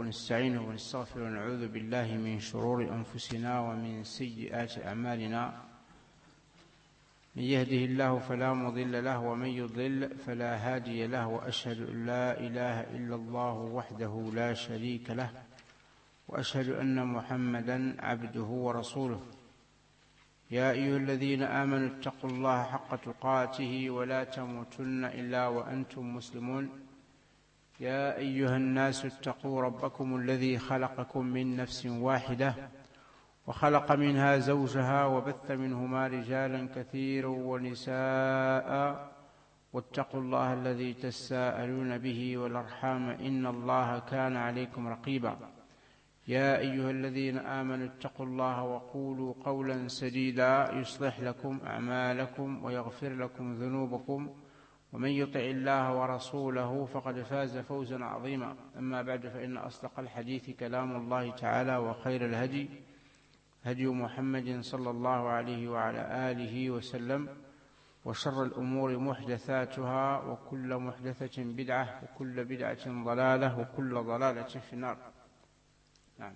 ونستعينه ونستغفره ونعوذ بالله من شرور أنفسنا ومن سيئات أعمالنا. من يهده الله فلا مضل له ومن يضلل فلا هادي له، وأشهد أن لا إله إلا الله وحده لا شريك له، وأشهد أن محمدا عبده ورسوله. يا أيها الذين آمنوا اتقوا الله حق تقاته ولا تموتن إلا وأنتم مسلمون. يا أيها الناس اتقوا ربكم الذي خلقكم من نفس واحدة وخلق منها زوجها وبث منهما رجالا كثيرا ونساء، واتقوا الله الذي تساءلون به والأرحام إن الله كان عليكم رقيبا. يا أيها الذين آمنوا اتقوا الله وقولوا قولا سديدا يصلح لكم أعمالكم ويغفر لكم ذنوبكم، ومن يطع الله ورسوله فقد فاز فوزا عظيما. أما بعد، فإن أصدق الحديث كلام الله تعالى، وخير الهدي هدي محمد صلى الله عليه وعلى آله وسلم، وشر الأمور محدثاتها، وكل محدثة بدعة، وكل بدعة ضلالة، وكل ضلالة في النار. نعم.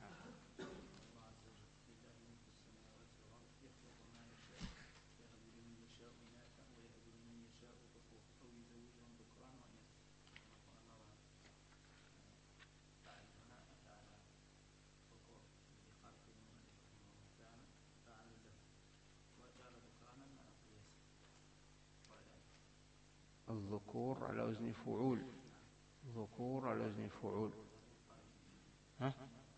الذكور على وزن فعول. ذكور على وزن فعول. ها؟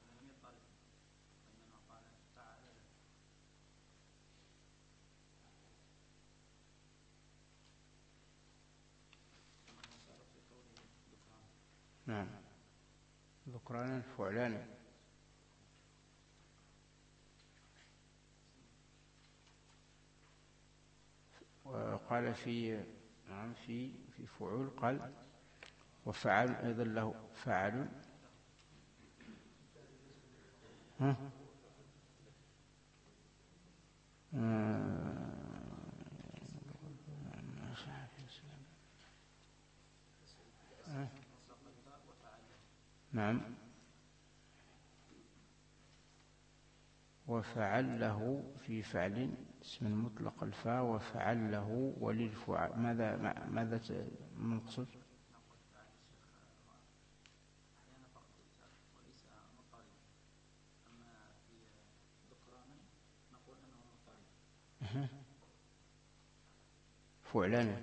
نعم. ذكرانا فعلانا. وقال في في فعول قال وفعل أيضا له فعل. ها؟ نعم. وفعل له في فعل اسم المطلق الفاء، وفعل له وللفعل ماذا المقصود؟ فعلانا.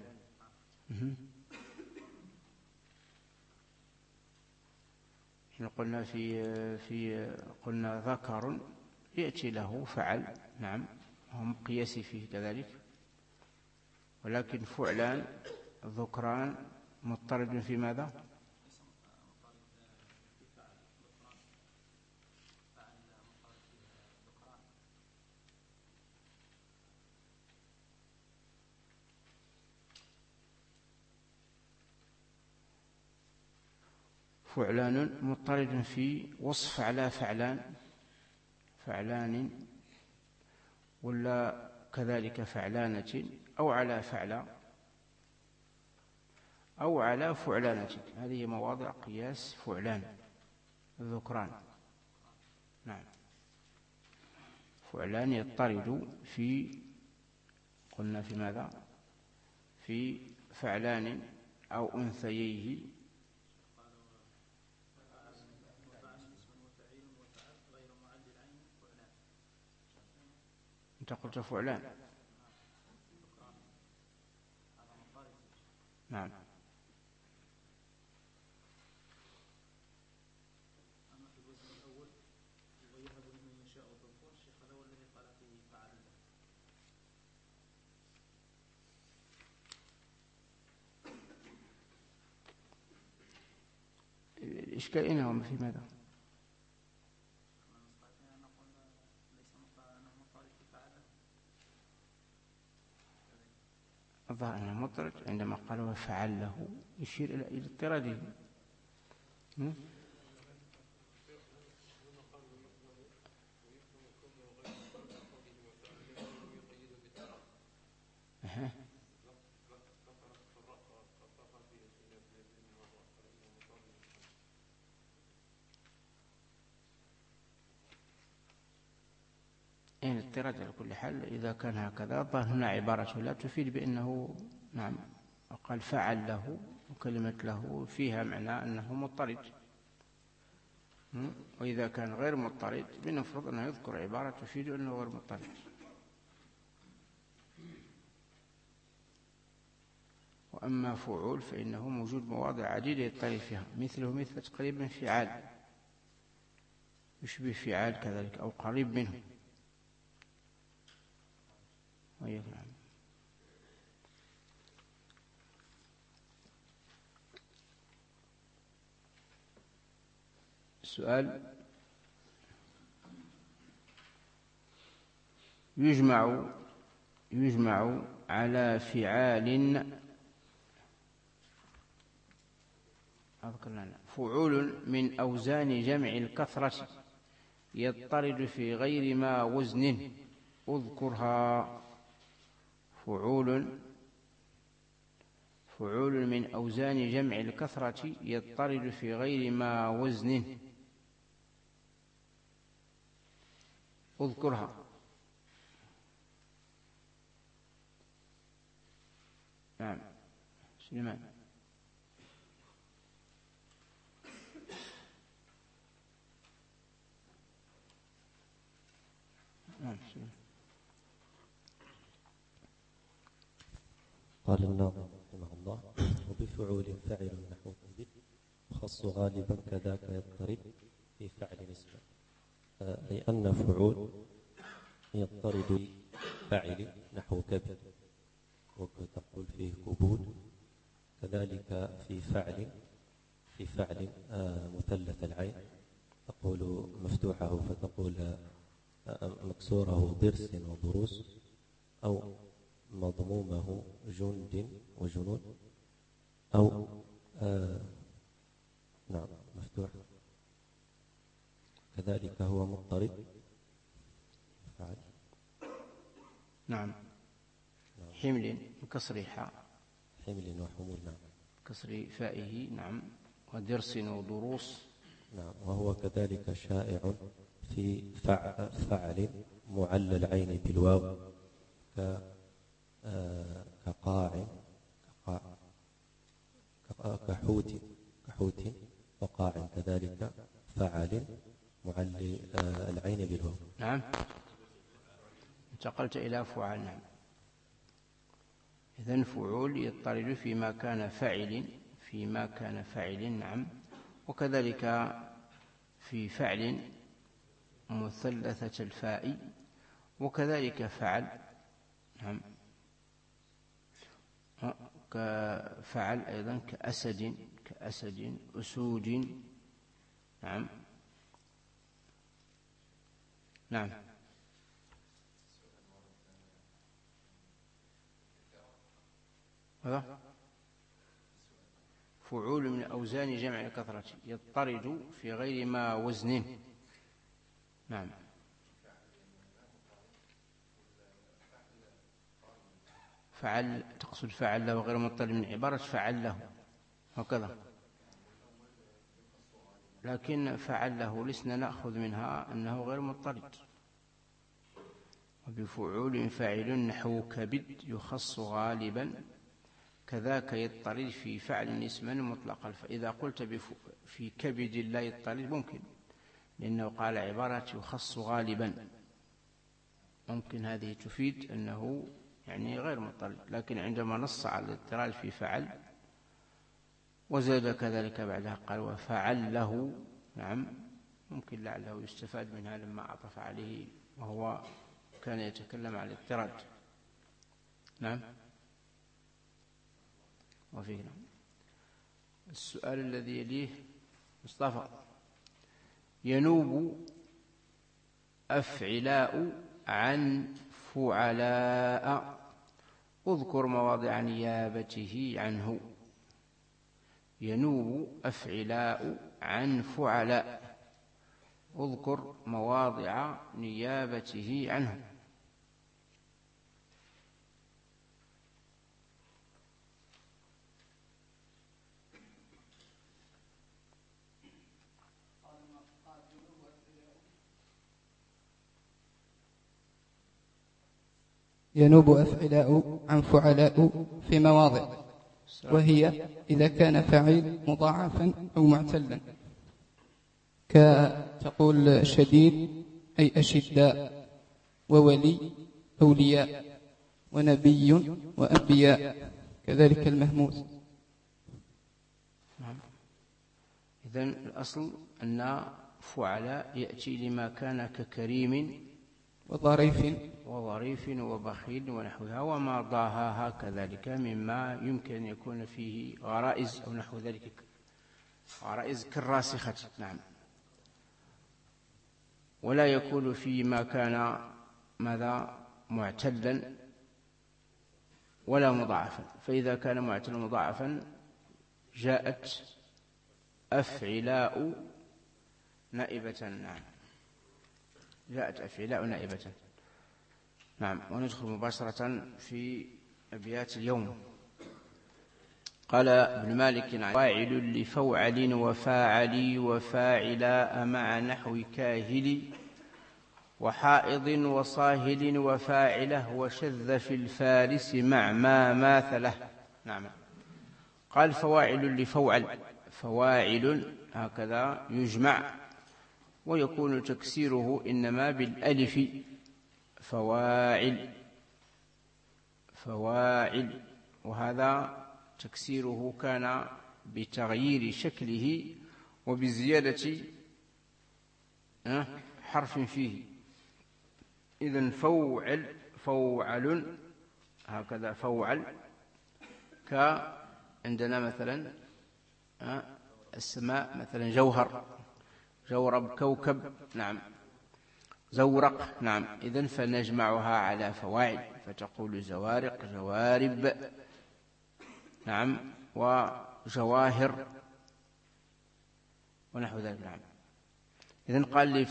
قلنا قلنا ذكر يأتي له فعل، نعم، هم قياسي فيه كذلك، ولكن فعلان ذكران مضطرد في ماذا؟ فعلان مضطرد في وصف على فعلان، ولا كذلك فعلانة، أو على فعلى، أو على فعلانة. هذه مواضع قياس فعلان الذكران. نعم. فعلان يضطرد قلنا في ماذا؟ في فعلان أو أنثييه. أنت قلت فعلان. نعم. الإشكال إنهم في ماذا؟ الظاهر أنه مطرد عندما قالوا فعل له يشير إلى اضطراده. إن اضطراد على كل حال إذا كان هكذا ظهر هنا عبارة لا تفيد بأنه نعم قال فعل له، وكلمة له فيها معنى أنه مضطرد. وإذا كان غير مضطرد بنفرض أنه يذكر عبارة تفيد أنه غير مضطرد. وأما فعول فإنه موجود مواضع عديدة يضطرد فيها، مثل تقريبا فعال، يشبه فعال كذلك أو قريب منه. نعم. السؤال: يجمع على فعال فعول من أوزان جمع الكثرة يضطرد في غير ما وزن اذكرها. فعول من أوزان جمع الكثرة يضطرد في غير ما وزن اذكرها. نعم سليمان. نعم سليمان. قال الناظم رحمه الله: وبفعول فعل نحو به يخص غالبا كذاك يضطرد في فعل اسما. أي أن فعول يضطرد فعل نحو كبد، وتقول فيه كبود. كذلك في فعل مثلث العين تقول مفتوحه فتقول مكسوره ضرس وضروس، أو مضمومه جند وجنود، أو نعم مفتوح. كذلك هو مضطرد فعل. نعم حمل بكسر حاء، حمل وحمول. نعم كسر فائه. نعم ودرس وضروس. نعم. وهو كذلك شائع في فعل معلى العين بالواو كقاع كحوت وقاع، كذلك فعل معلي العين بالواو. نعم انتقلت إلى فعل. نعم إذن فعول يضطرد فيما كان فاعل. نعم وكذلك في فعل مثلثة الفاء، وكذلك فعل. نعم كفعل أيضا كأسد أسود. نعم نعم هذا فعول من أوزان جمع الكثرة يضطرد في غير ما وزن. نعم فعل تقصد فعل له غير مضطرد من عبارة فعل له هكذا، لكن فعل له لسنا نأخذ منها أنه غير مضطرد. وبفعول فاعل نحو كبد يخص غالبا كذاك يضطرد في فعل اسما مطلقا. فإذا قلت في كبد لا يضطرد ممكن، لأنه قال عبارة يخص غالبا، ممكن هذه تفيد أنه يعني غير مضطرد. لكن عندما نص على الاضطراد في فعل وزاد كذلك بعدها قال وفعل له، نعم ممكن لعله يستفاد منها لما عطف عليه وهو كان يتكلم عن الاضطراد. نعم وفيه. السؤال الذي يليه مصطفى: ينوب أفعلاء عن فعلاء اذكر مواضع نيابته عنه. ينوب أفعلاء عن فعلاء اذكر مواضع نيابته عنه. ينوب أفعلاء عن فعلاء في مواضع، وهي إذا كان فاعل مضاعفا أو معتلا، كتقول شديد أي أشداء، وولي أولياء، ونبي وأنبياء، كذلك المهموز. إذن الأصل أن فعلاء يأتي لما كان ككريم وظريف وبخيل ونحوها، وما ضاهاها كذلك مما يمكن أن يكون فيه غرائز أو نحو ذلك، غرائز كالراسخة. نعم. ولا يكون فيما كان ماذا معتلا ولا مضاعفا، فإذا كان معتلا مضاعفا جاءت أفعلاء نائبة. نعم، جاءت أفعلاء نائبة. نعم. وندخل مباشرة في أبيات اليوم. قال ابن مالك: فاعل لفوعل وفاعلي وفاعلاء مع نحو كاهل وحائض وصاهل وفاعله وشذ في الفارس مع ما ماثله. نعم. قال: فواعل لفوعل، فواعل هكذا يجمع، ويكون تكسيره إنما بالألف، فواعل فواعل، وهذا تكسيره كان بتغيير شكله وبزيادة حرف فيه. إذن فوعل هكذا، فوعل، كعندنا مثلا السماء مثلا جوهر، جورب، كوكب. نعم. زورق. نعم. إذن فنجمعها على فواعل، فتقول زوارق، جوارب. نعم. وجواهر ونحو ذلك. نعم. إذن قال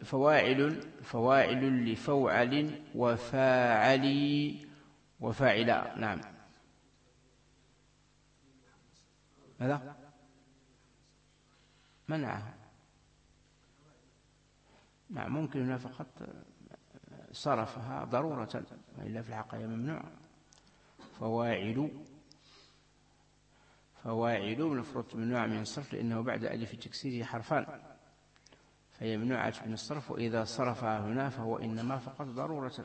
فواعل لفوعل وفاعلي وفاعلا. نعم. ماذا؟ منعها. نعم. ممكن هنا فقط صرفها ضرورة، وإلا في الحقيقة ممنوع. فواعل المفروض ممنوع من الصرف، لأنه بعد ألف تكسيره حرفان، فهي ممنوعة من الصرف، وإذا صرفها هنا فهو إنما فقط ضرورة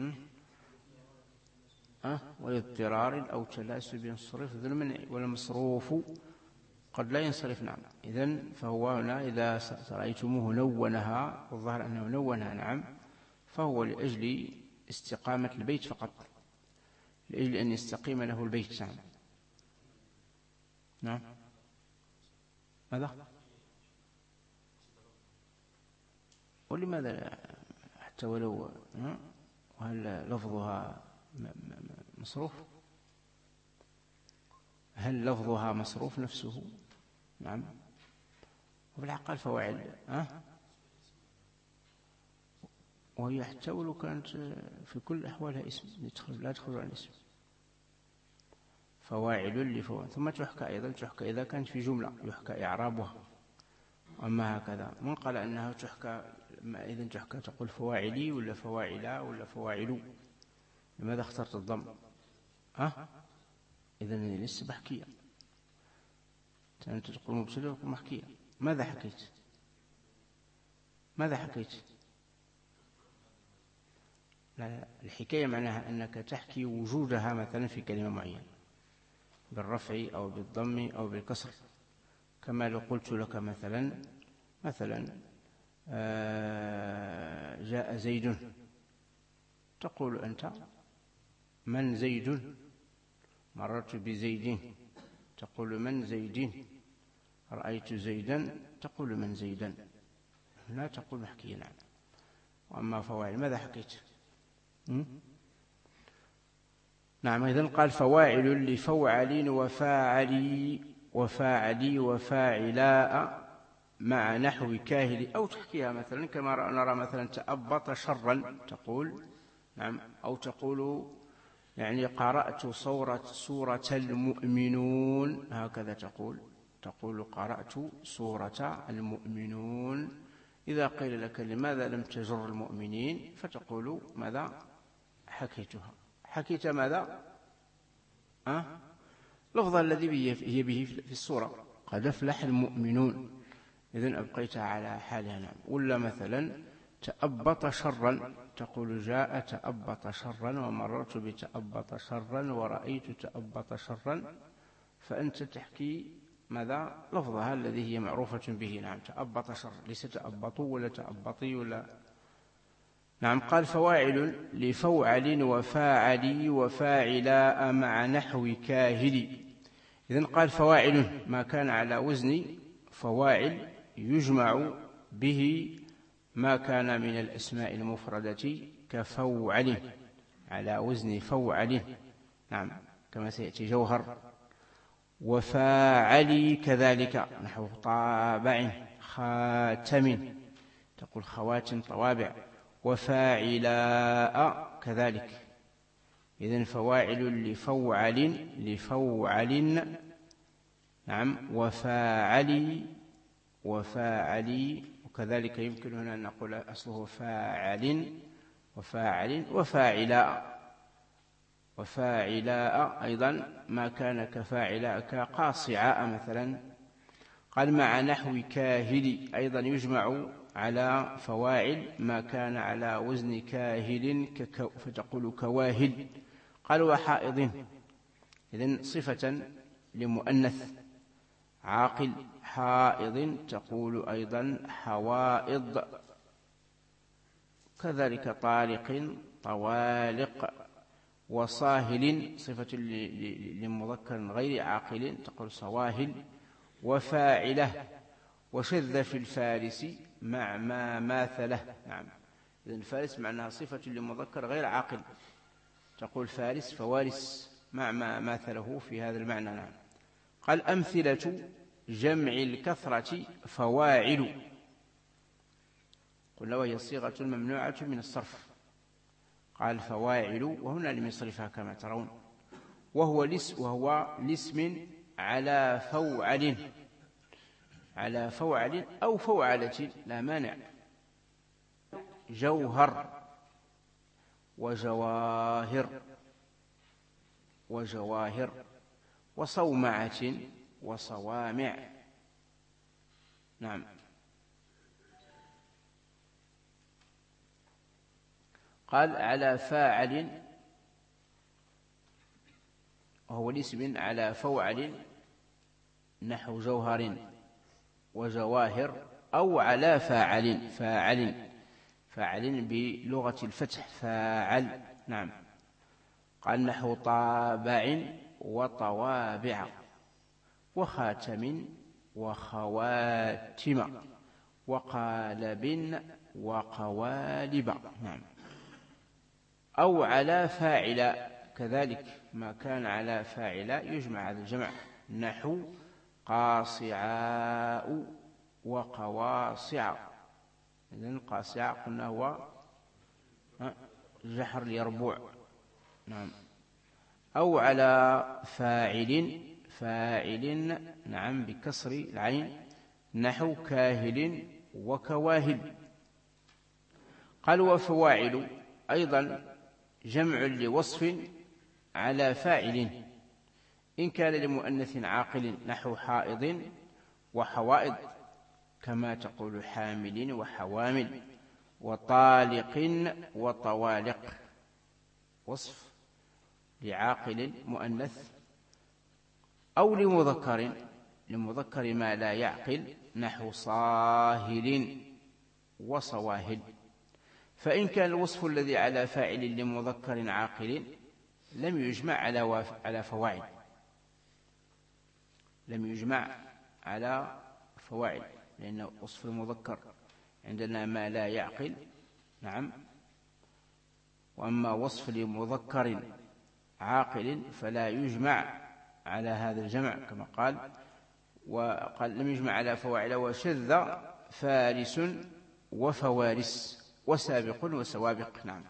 واضطرار أو تلاسب صرف ذو المنع، والمصروف قد لا ينصرف. نعم. إذن فهو هنا إذا رأيتموه نونها، والظاهر أنه نونها، نعم، فهو لأجل استقامة البيت فقط، لأجل أن يستقيم له البيت. نعم. نعم. ماذا؟ ولماذا حتى ولو هل لفظها مصروف؟ هل لفظها مصروف نفسه؟ نعم. وبالعقل فواعل وهي حتى ولو كانت في كل أحوالها اسم، لا تخرج عن اسم. فواعل لفواعل. ثم تحكى أيضا، تحكى إذا كانت في جملة يحكى إعرابها. أما هكذا من قال أنها تحكى، إذن تحكى تقول فواعلي ولا فواعلا ولا فواعلو؟ لماذا اخترت الضم؟ إذن لسه بحكية، أنت تقول مبتدأ وتقول محكية. ماذا حكيت؟ لا، الحكاية معناها أنك تحكي وجودها مثلا في كلمة معينة بالرفع أو بالضم أو بالكسر، كما لو قلت لك مثلا جاء زيد، تقول أنت من زيد؟ مررت بزيد، تقول من زيد؟ رأيت زيدا، تقول من زيدا، لا تقول محكيا. نعم. وأما فواعل ماذا حكيت؟ نعم. إذن قال فواعل لفوعل وفاعلي وفاعلاء مع نحو كاهل، أو تحكيها مثلا كما نرى مثلا تأبط شرا، تقول نعم، أو تقول يعني قرأت سورة المؤمنون، هكذا تقول قرأت سورة المؤمنون. إذا قيل لك لماذا لم تجر المؤمنين، فتقول ماذا؟ حكيتها. حكيت ماذا؟ لفظ الذي هي به في السورة، قد أفلح المؤمنون، إذن أبقيتها على حالها. نعم. ولا مثلا تأبط شرا، تقول جاء تأبط شرا ومررت بتأبط شرا ورأيت تأبط شرا، فأنت تحكي ماذا؟ لفظها الذي هي معروفة به. نعم. تأبط شر، ليس تأبط ولا تأبطي ولا. نعم. قال فواعل لفوعل وفاعلي وفاعلاء مع نحو كاهلي. إذن قال فواعل ما كان على وزن فواعل يجمع به ما كان من الأسماء المفردة كفوعل، على وزن فوعل. نعم. كما سيأتي جوهر. وفاعلي كذلك نحو طابع خاتم، تقول خواتم طوابع. وفاعلاء كذلك. إذن فواعل لفوعل. نعم. وفاعلي وكذلك يمكن هنا أن نقول أصله فاعل وفاعلاء أيضا ما كان كفاعلاء كقاصعاء مثلا. قال مع نحو كاهل أيضا يجمع على فواعل ما كان على وزن كاهل فتقول كواهل. قال وحائض، إذن صفة لمؤنث عاقل. حائض تقول أيضا حوائض. كذلك طالق طوالق. وصاهل صفة لمذكر غير عاقل تقول صواهل. وفاعلة. وشذ في الفارس مع ما ماثله. نعم. إذن الفارس معناها صفة لمذكر غير عاقل، تقول فارس فوارس مع ما ماثله في هذا المعنى. نعم. قال أمثلة جمع الكثرة فواعل، قلنا وهي صيغة ممنوعة من الصرف. قال فواعل، وهنا لم يصرفها كما ترون. وهو لاسم على فوعل أو فوعلة لا مانع. جوهر وجواهر وصومعة وصوامع. نعم. قال على فاعل، وهو الاسم على فوعل نحو جوهر وجواهر، أو على فاعل بلغة الفتح فاعل. نعم. قال نحو طابع وطوابع وخاتم وخواتم وقالب وقوالب. نعم. أو على فاعل كذلك ما كان على فاعل يجمع هذا الجمع، نحو قاصعاء وقواصع. إذن قاصع قلنا هو جحر اليربوع. نعم. أو على فاعل نعم بكسر العين نحو كاهل وكواهل. قال وفواعل أيضا جمع لوصف على فاعل إن كان لمؤنث عاقل نحو حائض وحوائض، كما تقول حامل وحوامل. وطالق وطوالق، وصف لعاقل مؤنث. أو لمذكر ما لا يعقل نحو صاهل وصواهل. فإن كان الوصف الذي على فاعل لمذكر عاقل لم يجمع على فواعل، لأن وصف المذكر عندنا ما لا يعقل. نعم. وأما وصف لمذكر عاقل فلا يجمع على هذا الجمع كما قال لم يجمع على فواعل. وشذ فارس وفوارس وسابق وسوابق. نعم.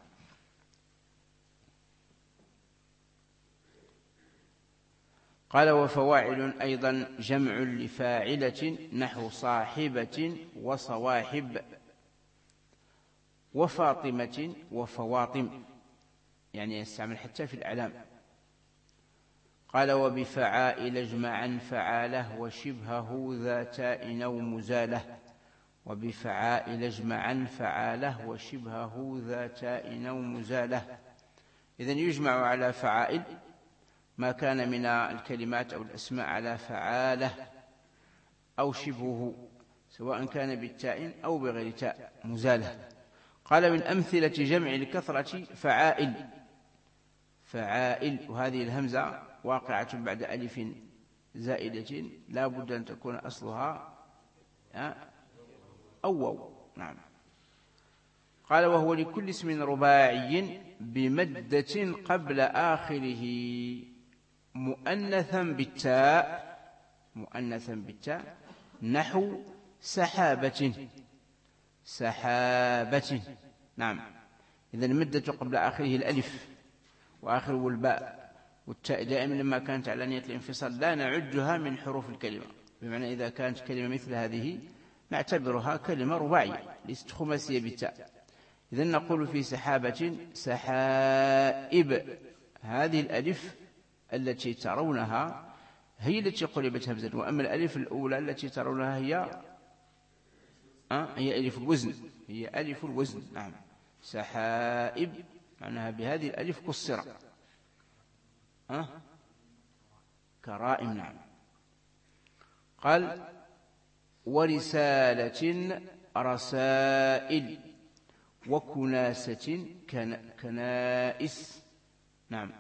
قال وفواعل أيضا جمع لفاعلة نحو صاحبة وصواحب وفاطمة وفواطم. يعني يستعمل حتى في الأعلام. قال وبفعائل اجمعا فعاله وشبهه ذا تاء أو مزاله. وبفعائل اجمعا فعاله وشبهه ذا تاء أو مزاله. إذن يجمع على فعائل ما كان من الكلمات أو الأسماء على فعاله أو شبهه، سواء كان بالتاء أو بغير تاء مزاله. قال من أمثلة جمع الكثرة فعائل. فعائل، وهذه الهمزة واقعة بعد ألف زائدة لا بد أن تكون أصلها أو واو. نعم. قال وهو لكل اسم رباعي بمدة قبل آخره مؤنثا بالتاء نحو سحابة. سحابة. نعم. إذن المدة قبل آخره الألف وآخره الباء والتاء دائما لما كانت على نية الانفصال لا نعدها من حروف الكلمة، بمعنى إذا كانت كلمة مثل هذه نعتبرها كلمة رباعية ليست خماسية بالتاء. إذن نقول في سحابة سحائب. هذه الألف التي ترونها هي التي قلبت همزة، وأما الألف الأولى التي ترونها هي ألف الوزن. هي ألف الوزن. نعم. سحائب معناها بهذه الألف كسر كرائم. نعم. قال ورسالة رسائل وكناسة كنائس. نعم.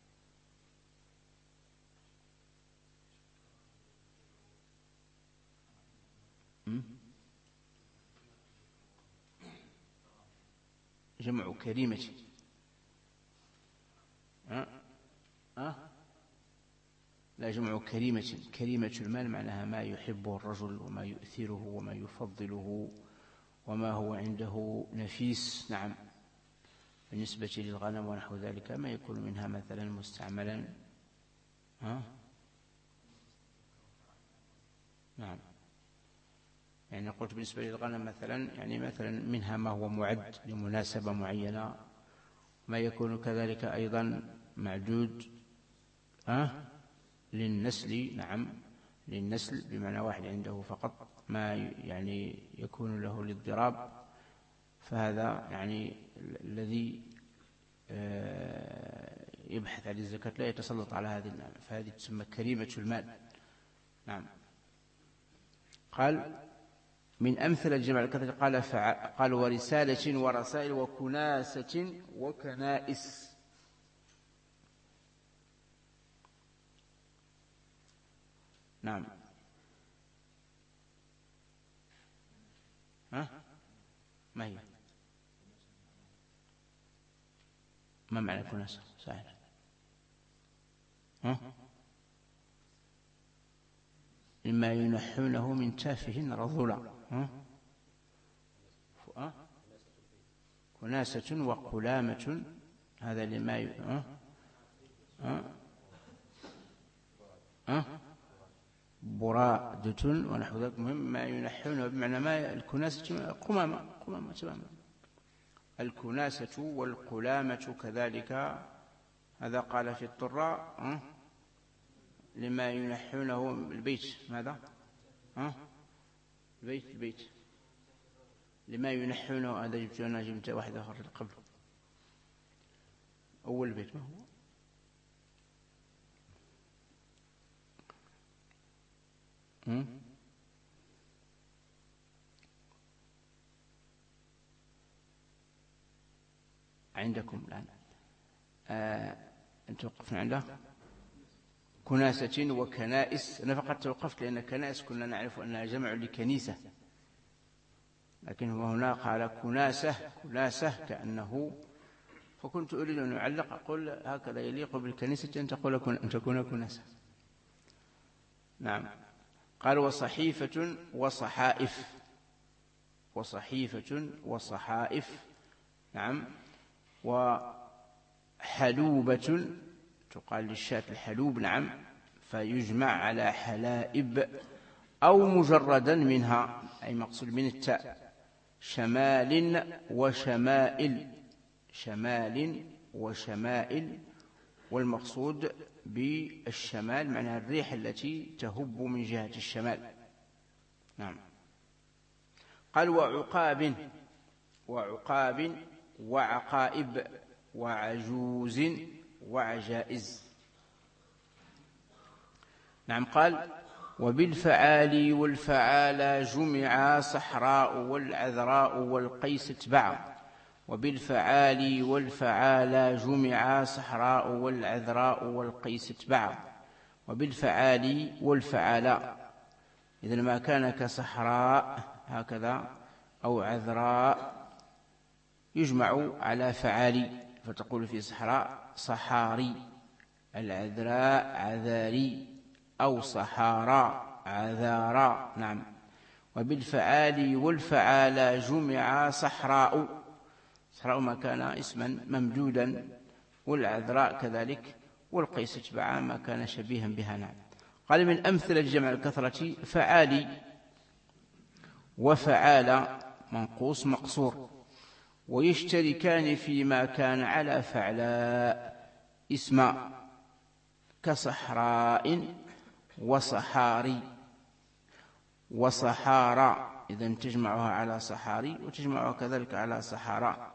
جمع كريمة. لا، جمع كريمة. كريمة المال معناها ما يحبه الرجل وما يؤثره وما يفضله وما هو عنده نفيس. نعم. بالنسبة للغنم ونحو ذلك ما يكون منها مثلا مستعملا. نعم. يعني قلت بالنسبة للغنم مثلا، يعني مثلا منها ما هو معد لمناسبة معينة، ما يكون كذلك أيضا معدود للنسل. نعم. للنسل بمعنى واحد عنده فقط، ما يعني يكون له للضراب، فهذا يعني الذي يبحث عن الزكاة لا يتسلط على هذه النعم، فهذه تسمى كريمة المال. نعم. قال من أمثلة جمع الكثرة قال ورسالة ورسائل وكناسة وكنائس. نعم. ما هي؟ ما معنى كناسة؟ صحيح. مما ينحونه من تافه رذولا. كناسة وقلامة، هذا لما برادة ونحو ذلك. مهم ما ينحونه بمعنى ما الكناسة قمامة تماما. الكناسة والقلامة كذلك. هذا قال في الطراء لما ينحونه البيت. ماذا؟ البيت لما ينحونه. هذا جبت واحد آخر قبل أول البيت. ما هو؟ عندكم الآن أنتم وقفنا عنده كناسة وكنائس. أنا فقط توقفت لأن كنائس كنا نعرف أنها جمع لكنيسة، لكن هو هنا قال كناسة كأنه، فكنت أريد أن أعلق أقول هكذا يليق بالكنيسة أن تكون كناسة. نعم. قال وصحيفة وصحائف. نعم. وحلوبة تقال للشاة الحلوب. نعم. فيجمع على حلائب أو مجردا منها، أي مقصود من التاء. شمال وشمائل. شمال وشمائل، والمقصود بالشمال معناها الريح التي تهب من جهة الشمال. نعم. قال وعقاب وعقائب وعجوز وعجائز. نعم. قال وبالفعال والفعال جمع صحراء والعذراء والقيس اتبعا. وبالفعال والفعال جمع صحراء والعذراء والقيس اتبعا. وبالفعال والفعال إذا ما كان كصحراء هكذا أو عذراء يجمع على فعالي، فتقول في صحراء صحاري، العذراء عذاري، أو صحارى عذارى. نعم. وبالفعال والفعال جمع صحراء، صحراء ما كان اسما ممدودا، والعذراء كذلك، والقيس اتبعا ما كان شبيها بها. نعم. قال من أمثلة جمع الكثرة فعالي وفعال منقوص مقصور، ويشتركان فيما كان على فعلاء اسما كصحراء وصحاري وصحارى، إذن تجمعها على صحاري وتجمعها كذلك على صحارى.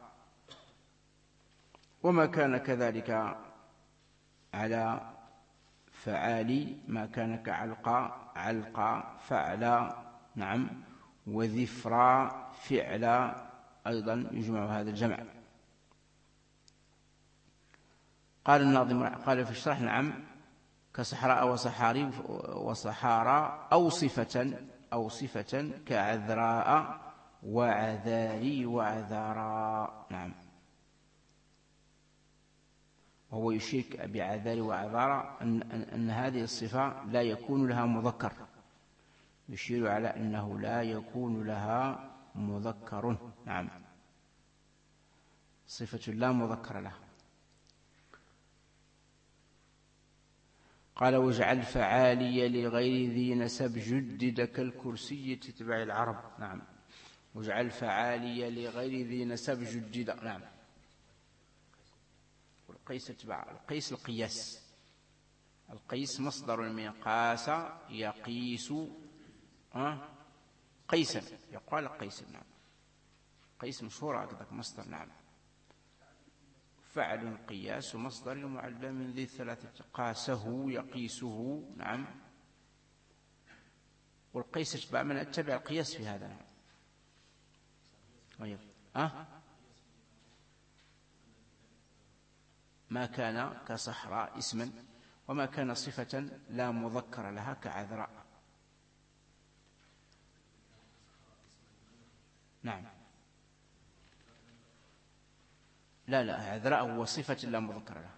وما كان كذلك على فعالي ما كان كعلقى علقى فعلا. نعم. وذفرا فعلا أيضا يجمع هذا الجمع. قال الناظم قال في الشرح نعم كصحراء وصحاري وصحارى أو صفة كعذراء وعذاري وعذارى. نعم. وهو يشير بعذاري وعذارى أن هذه الصفة لا يكون لها مذكر، يشير على أنه لا يكون لها مذكر. نعم. صفة لا مذكر لها. قال واجعل فعالي لغير ذي نسب جدد كالكرسي تتبع العرب. نعم. واجعل فعالي لغير ذي نسب جدد. نعم. والقيس تتبع القيس القياس. القيس مصدر من قاس يقيس قيسا، يقال قيسا. نعم. قيس مشهور هكذا مصدر. نعم. فعل قياس مصدر معلى من ذي الثلاثة قاسه يقيسه. نعم. والقيس اتبع من اتبع القياس في هذا. نعم. ما كان كصحراء اسما، وما كان صفة لا مذكر لها كعذراء. نعم. لا عذراء هو صفة لا مذكر لها.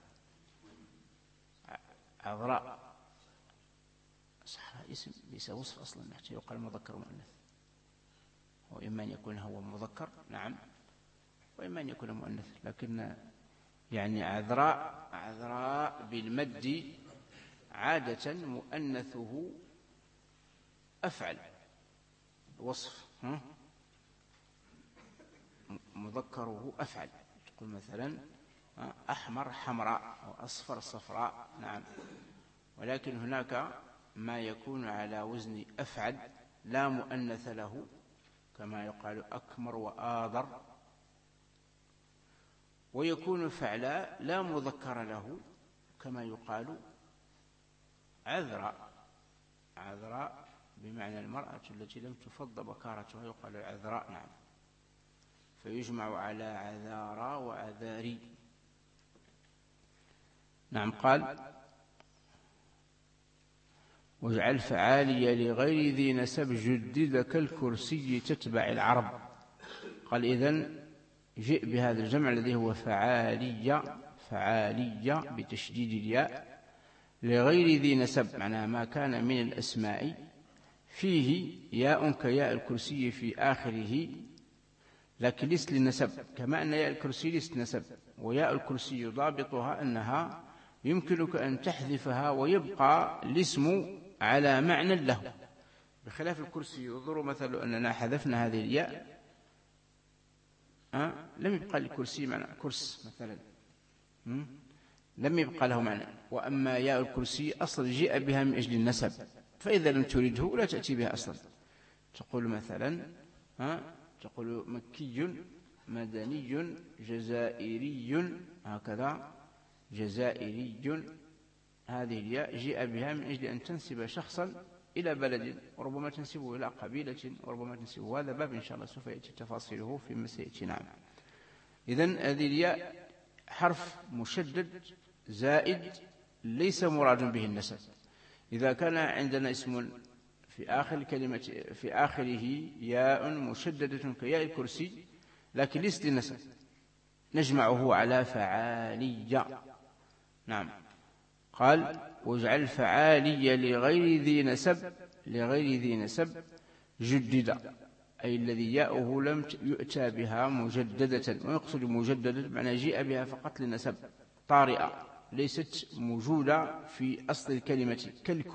عذراء صحراء اسم ليس وصف أصلا حتى يقال مذكر ومؤنث، وإما أن يكون هو مذكر. نعم. وإما أن يكون مؤنث، لكن يعني عذراء بالمد عادة مؤنثه أفعل وصف، مذكره أفعل. تقول مثلا أحمر حمراء وأصفر صفراء. نعم. ولكن هناك ما يكون على وزن أفعل لا مؤنث له، كما يقال أكمر وآذر. ويكون فعلا لا مذكر له، كما يقال عذراء بمعنى المرأة التي لم تفض بكارتها، يقال عذراء. نعم. فيجمع على عذارى وعذاري. نعم. قال واجعل فعالي لغير ذي نسب جدد كالكرسي تتبع العرب. قال إذن جئ بهذا الجمع الذي هو فعالية بتشديد الياء لغير ذي نسب، معناها ما كان من الأسماء فيه ياء كياء الكرسي في آخره، لكن ليست للنسب، كما أن ياء الكرسي ليست نسب. وياء الكرسي ضابطها أنها يمكنك أن تحذفها ويبقى الاسم على معنى له، بخلاف الكرسي. ينظر مثل أننا حذفنا هذه الياء لم يبقى للكرسي معنى كرس مثلا، لم يبقى له معنى. وأما ياء الكرسي أصلا جاء بها من أجل النسب، فإذا لم تريده لا تأتي بها أصلا. تقول مثلا تقول مكي مدني جزائري، هكذا جزائري، هذه الياء جاء بها من أجل أن تنسب شخصا إلى بلد، وربما تنسبه إلى قبيلة، وربما تنسبه. هذا باب إن شاء الله سوف يأتي تفاصيله فيما سيأتي. نعم. إذن هذه الياء حرف مشدد زائد ليس مراد به النسب. إذا كان عندنا اسم في آخر الكلمة في آخره ياء مشددة كياء الكرسي لكن ليست للنسب، نجمعه على فعالية. نعم. قال واجعل فعالية لغير ذي نسب جدد، أي الذي ياؤه لم يؤتى بها مجددة. ويقصد مجددة معنى جاء بها فقط للنسب طارئة، ليست موجودة في أصل الكلمة.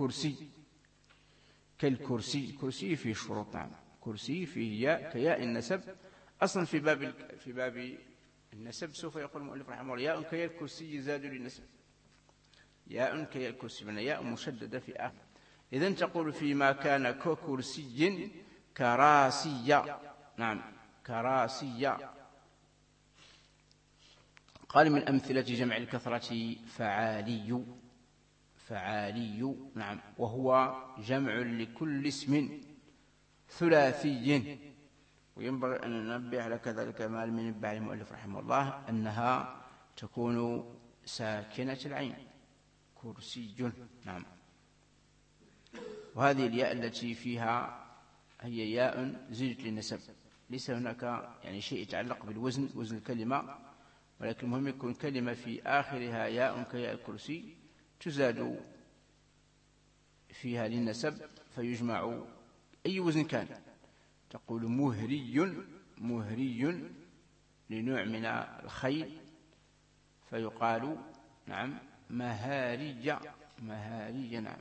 كالكرسي الكرسي فيه شروط. نعم. كرسي فيه ياء كياء النسب أصلا. في باب النسب سوف يقول المؤلف رحمه الله ياء كياء الكرسي يزاد للنسب، ياء كياء الكرسي من ياء مشددة في آخر. إذن تقول فيما كان ككرسي كراسية. نعم كراسية. قال من أمثلة جمع الكثرة فعالي. نعم. وهو جمع لكل اسم ثلاثي. وينبغي أن ننبه على كذلك ما من ينبع المؤلف رحمه الله أنها تكون ساكنة العين كرسي. نعم. وهذه الياء التي فيها هي ياء زيدت للنسب، ليس هناك يعني شيء يتعلق بالوزن، وزن الكلمة، ولكن المهم يكون كلمة في آخرها ياء كياء الكرسي تزاد فيها للنسب فيجمع أي وزن كان. تقول مهري لنوع من الخيل فيقال نعم مهاري. نعم.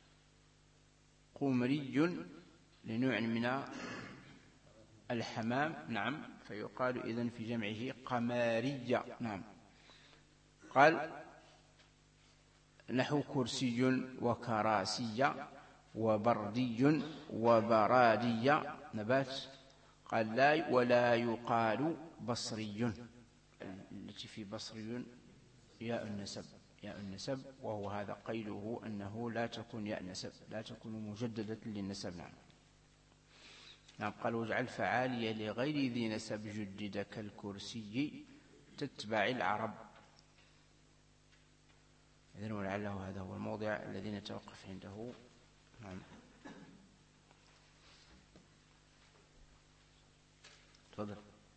قمري لنوع من الحمام، نعم، فيقال إذن في جمعه قماري. نعم. قال نحو كرسي وكراسي وبردي وبرادي نبات. قال لا ولا يقال بصري، التي في بصري ياء النسب، وهو هذا قيله أنه لا تكون ياء النسب، لا تكون مجددة للنسب. نعم. قال واجعل فعالية لغير ذي نسب جدد كالكرسي تتبع العرب. إذن ولعله هذا هو الموضع الذي نتوقف عنده. نعم. تفضل.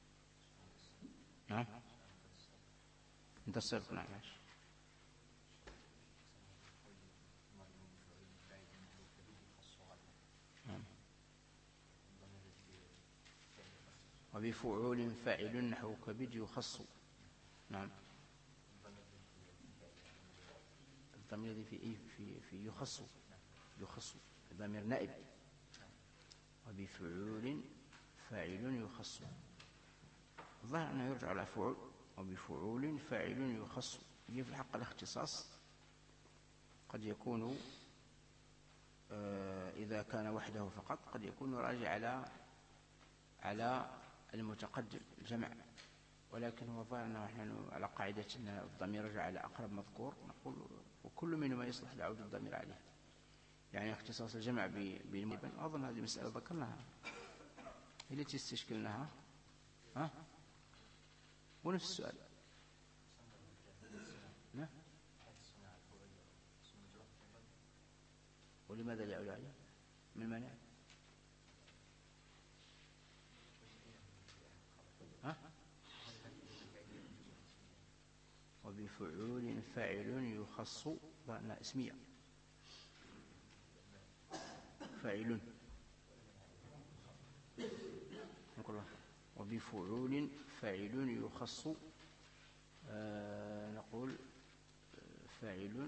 نعم. انت السابق. نعم. وبفعول فاعل نحو كبد يخص. نعم. الضمير الذي في يخص ضمير نائب. وبفعول فاعل يخص، الظاهر أنه يرجع على فعول. وبفعول فاعل يخص هي في الحق الاختصاص قد يكون إذا كان وحده فقط، قد يكون راجع على المتقدم الجمع، ولكن هو ظاهر أنه نحن على قاعدة أن الضمير رجع على أقرب مذكور نقول وكل منهما يصلح لعود الضمير عليه، يعني اختصاص الجمع بالمبن. أظن هذه مسألة ذكرناها هي التي استشكلناها. ونفس السؤال. ولماذا لا يعود عليه؟ من مانع؟ وبفعول فاعل يخص لا اسمية فاعل. نقول وبفعول فاعل يخص نقول فاعل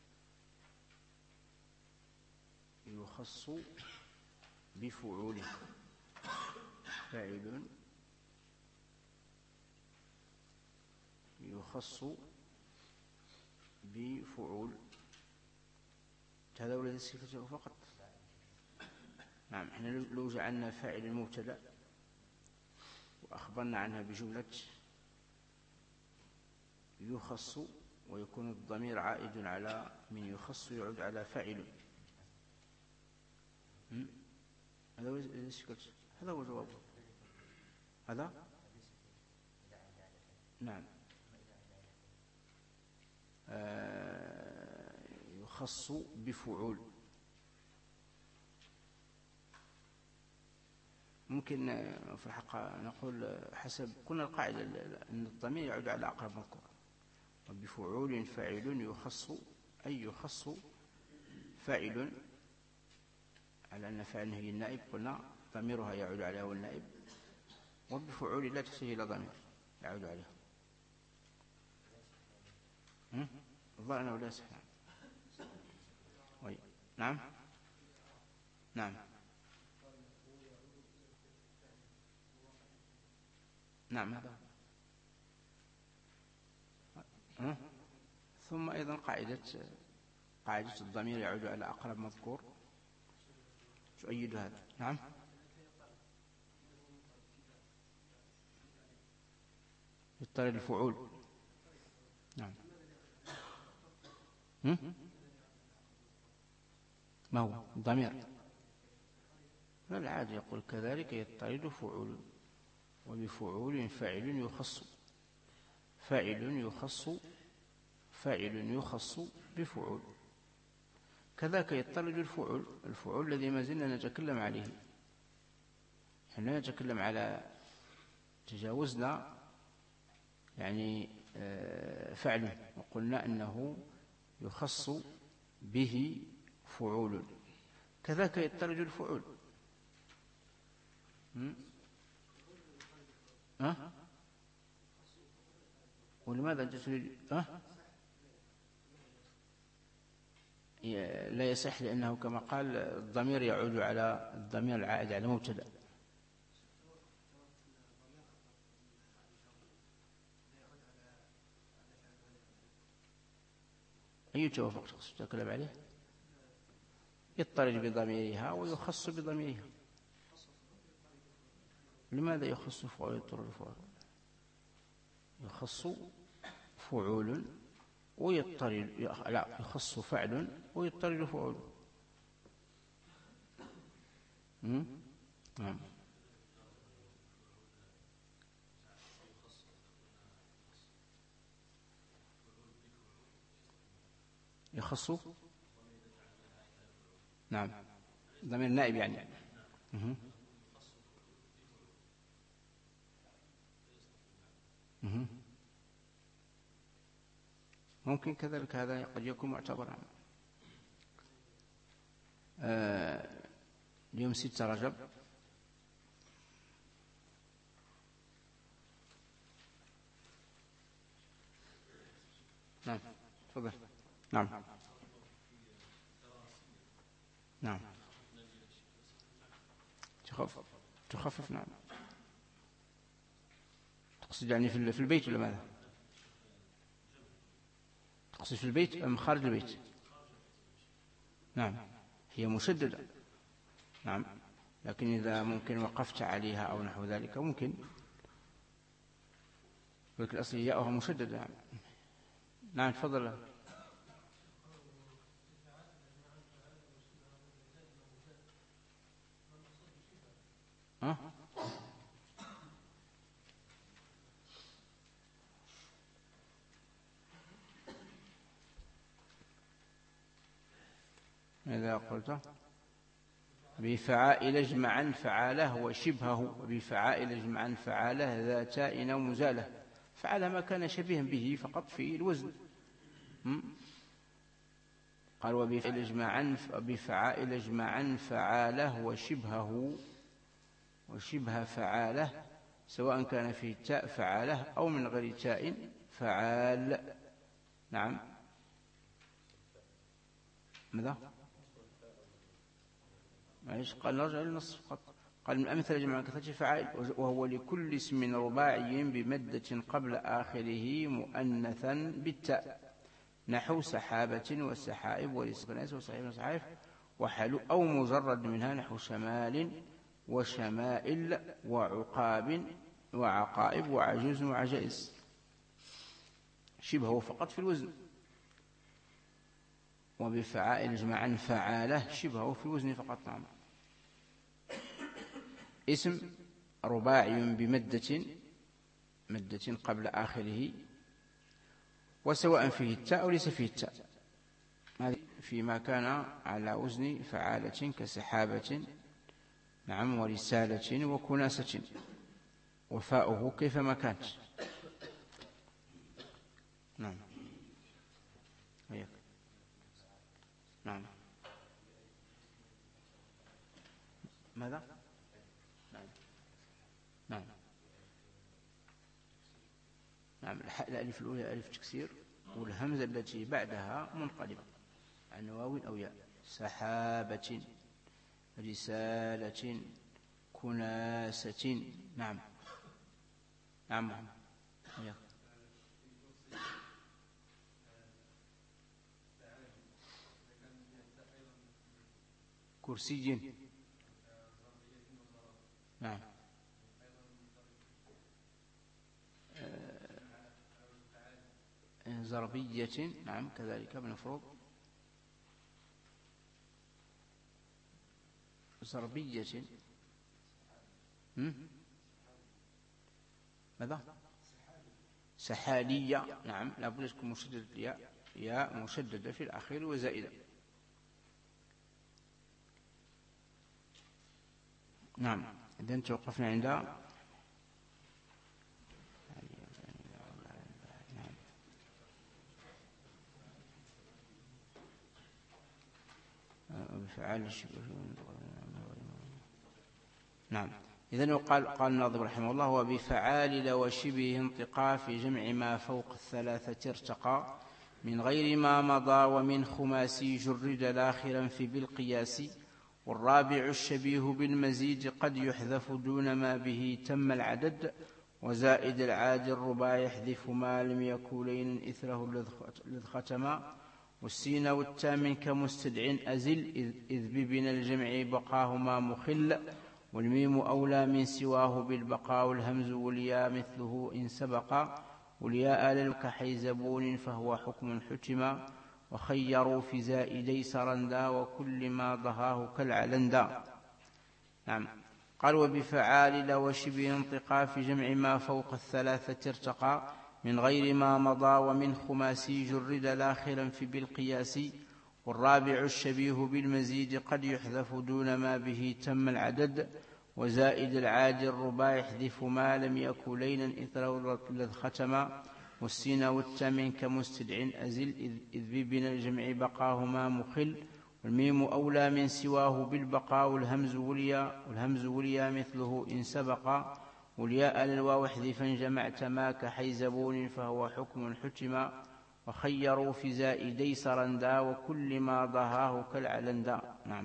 يخص بفعول. فاعل يخص بفعول، هذا وليس صفته فقط. نعم، احنا لو جعلنا فاعل المبتدا وأخبرنا عنها بجملة يخص، ويكون الضمير عائد على من يخص يعود على فاعل. هذا هو جوابه. هذا نعم يخص بفعول. ممكن في الحقيقة نقول حسب قلنا القاعدة أن الضمير يعود على أقرب مذكور، وبفعول فاعل يخص، أي يخص فاعل على أن فاعل هي النائب، قلنا ضميرها يعود عليها والنائب، وبفعول لا تحتاج إلى ضمير يعود عليها. الظاهر أنه لا يصح. نعم نعم نعم هذا. ثم أيضا قاعدة الضمير يعود على أقرب مذكور تؤيد هذا. نعم يضطر الفعول. نعم ما هو الضمير؟ لا، العادي يقول كذلك يضطرد فعول، وبفعول فاعل يخص، فاعل يخص بفعول. كذاك يضطرد الفعول الذي ما زلنا نتكلم عليه. احنا نتكلم على تجاوزنا يعني فعل، وقلنا أنه يخص به فعول، كذاك يضطرد الفعول. ولماذا أنت تريد لا يصح؟ لأنه كما قال الضمير يعود على الضمير العائد على مبتدأ. أي توافق تقصد تتكلم عليه؟ يضطرد بضميرها ويخص بضميرها. لماذا يخص فعول يضطرد فعول؟ يخص فعول ويضطرد، لا، يخص فعل ويضطرد فعول. نعم يخص، نعم ضمير نائب يعني. ممكن كذلك، هذا قد يكون معتبرا. اليوم 6 رجب، نعم تفضل. نعم نعم تخفف. نعم تقصد يعني في البيت ولا ماذا؟ تقصد في البيت أم خارج البيت؟ نعم هي مشددة. نعم، لكن إذا ممكن وقفت عليها أو نحو ذلك ممكن، ولكن الأصل ياءها مشددة. نعم تفضل. ماذا قلت؟ بفعائل اجمعا فعاله وشبهه، بفعائل اجمعا فعاله ذاتائن ومزاله. فعل ما كان شبيها به فقط في الوزن. قال وبفعائل اجمعا فعاله وشبهه، وشبه فعاله سواء كان فيه تاء فعاله أو من غير تاء فعال. نعم ماذا؟ معلش، قال نرجع للنص فقط. قال من أمثلة جمع كثرة فعائل، وهو لكل اسم رباعي بمدة قبل آخره مؤنثا بالتاء. نحو سحابة والسحائب ولسكناس وصحيف وصحائف وحلو، أو مجرد منها نحو شمال وشمائل وعقاب وعقائب وعجوز وعجائز، شبهه فقط في الوزن. وبفعائل جمعا فعاله، شبهه في الوزن فقط. نعم. اسم رباعي بمدة، مدة قبل آخره، وسواء فيه التاء أو ليس فيه التاء، هذه فيما كان على وزن فعالة كسحابة، نعم، ورسالة وكناسة، وفاؤه كيفما كانت. نعم. هيك. نعم. ماذا؟ نعم. نعم. نعم. الألف الأولى ألف تكسير، والهمزة التي بعدها منقلبة عن واو أو ياء. سحابة، رسالة، كناسة. نعم. نعم محمد. كرسي. نعم. زربية، نعم، كذلك المفروض زربية. ماذا؟ سحالية، نعم، لا بد تكون مشددة الياء، ياء مشددة في الأخير وزائدة. نعم. إذن توقفنا عند فعال الشبه. نعم. إذن قال الناظم رحمه الله: وبفعال وشبه انطقا في جمع ما فوق الثلاثة ارتقى، من غير ما مضى ومن خماسي جرد لاخرا في بالقياس، والرابع الشبيه بالمزيد قد يحذف دون ما به تم العدد، وزائد العادي الرباع يحذف ما لم يكن لين إثره لذ ختما، والسين والتام كمستدع أزل إذ ببن الجمع بقاهما مخل، والميم أولى من سواه بالبقاء، والهمز والياء مثله إن سبقا، والياء للكحيزبون فهو حكم حتما، وخيروا في زائدي سرندا وكل ما ضهاه كالعلندا. نعم. قال: وبفعال وشبه انطقا في جمع ما فوق الثلاثة ارتقى، من غير ما مضى ومن خماسي جرد لاخرا في بالقياس، والرابع الشبيه بالمزيد قد يحذف دون ما به تم العدد، وزائد العادي الرباع يحذف ما لم يكن لينا إثره لذ ختما، والسين والتام كمستدع أزل إذ ببن الجمع بقاهما مخل، والميم أولى من سواه بالبقاء، والهمز والياء مثله إن سبقا، والياء للواو احذفا جمعت ما كحيزبون فهو حكم حتما، وخيروا في زائدي سرندا وكل ما ضهاه كالعلندا. نعم.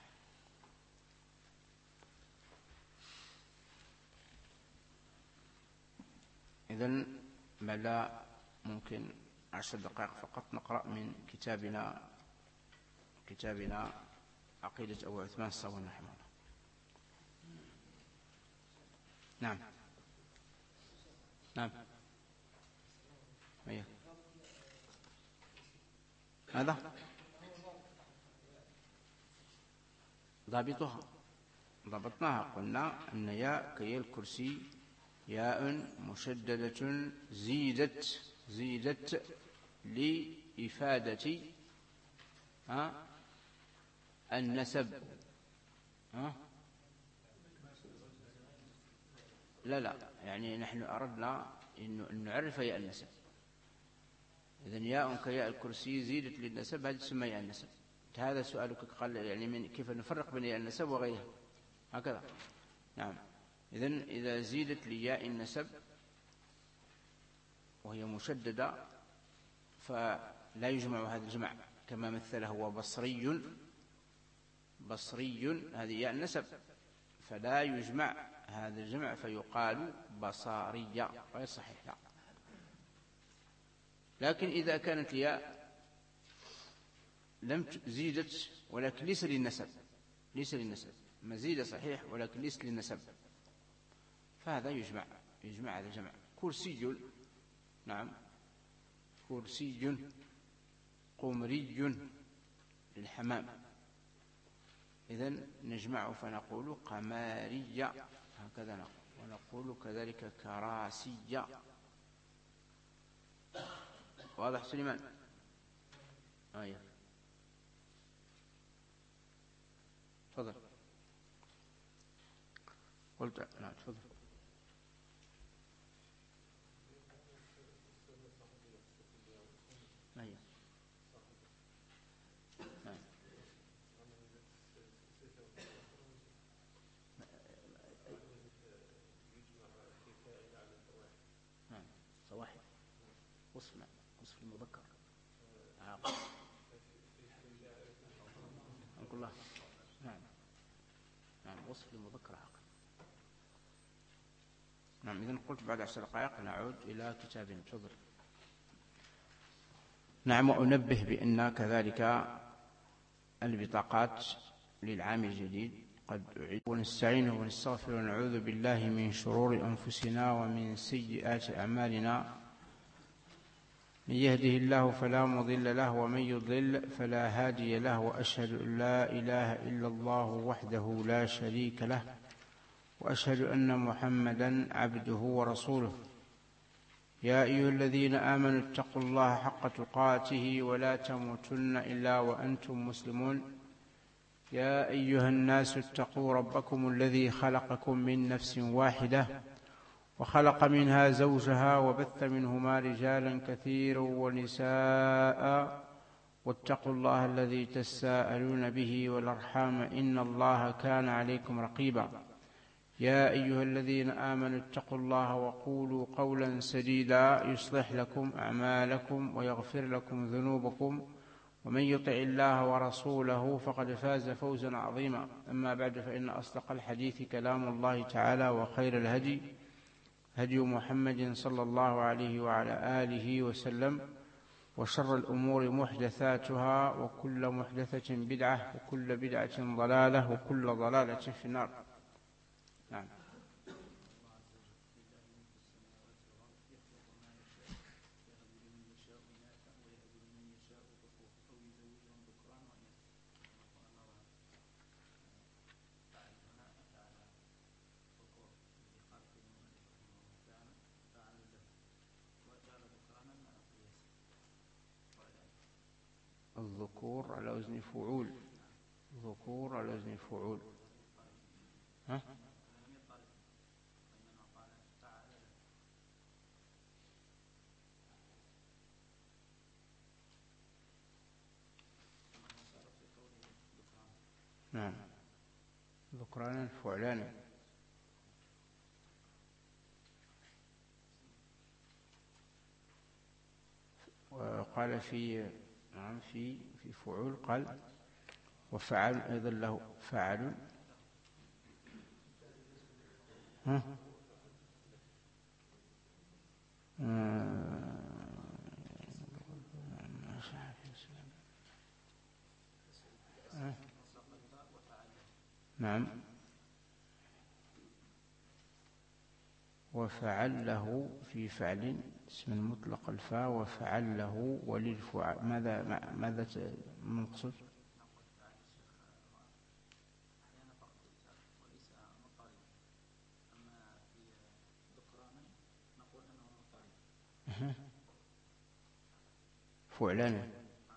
إذن ملا ممكن 10 دقائق فقط نقرأ من كتابنا عقيدة أبو عثمان الصابوني رحمه الله. نعم. نعم. ماذا؟ ضبطناها، قلنا أن ياء كي الكرسي ياء مشددة زيدت لإفادة النسب. لا، يعني نحن أردنا أن نعرف ياء النسب. إذن ياء كياء الكرسي زيدت للنسب، هذه تسمى ياء النسب. هذا سؤالك قال يعني من كيف نفرق بين ياء النسب وغيرها، هكذا. نعم. إذن إذا زيدت لياء النسب وهي مشددة فلا يجمع هذا الجمع كما مثله هو بصري، هذه ياء النسب، فلا يجمع هذا الجمع فيقال بصارية، غير صحيح. لكن إذا كانت الياء زيدت ولكن ليس للنسب مزيد صحيح ولكن ليس للنسب، فهذا يجمع هذا الجمع. كرسي، نعم، كرسي. قمري للحمام، إذن نجمع فنقول قمارية، هكذا نقول. ونقول كذلك كراسية. واضح سليمان؟ آية. تفضل. قلت نعم، تفضل. آية. نعم. نعم. صواحب وصف المذكر عاقل. نقول الله. نعم. نعم، وصف المذكر عاقل. نعم. إذن قلت بعد 10 دقائق نعود إلى كتابنا. تفضل. نعم. وأنبه بأن كذلك البطاقات للعام الجديد قد أعيد. ونستعينه ونستغفر ونعوذ بالله من شرور أنفسنا ومن سيئات أعمالنا، من يهده الله فلا مضل له ومن يضلل فلا هادي له، وأشهد أن لا إله إلا الله وحده لا شريك له، وأشهد أن محمدا عبده ورسوله. يا أيها الذين آمنوا اتقوا الله حق تقاته ولا تموتن إلا وأنتم مسلمون. يا أيها الناس اتقوا ربكم الذي خلقكم من نفس واحدة وخلق منها زوجها وبث منهما رجالا كثيرا ونساء، واتقوا الله الذي تساءلون به والأرحام إن الله كان عليكم رقيبا. يا أيها الذين آمنوا اتقوا الله وقولوا قولا سديدا يصلح لكم أعمالكم ويغفر لكم ذنوبكم، ومن يطع الله ورسوله فقد فاز فوزا عظيما. أما بعد، فإن أصدق الحديث كلام الله تعالى، وخير الهدي هدي محمد صلى الله عليه وعلى آله وسلم، وشر الأمور محدثاتها، وكل محدثة بدعة، وكل بدعة ضلالة، وكل ضلالة في النار. نعم. الذكور على وزن فعول. ذكور على وزن فعول. ها؟ نعم. ذكرانا فعلانا. وقال في نعم في فعول قال وفعل أيضا له فعل. ها؟ نعم. وفعل له في فعل اسم المطلق الفاء، وفعل له وللفعل ماذا مقصود؟ فعلانا.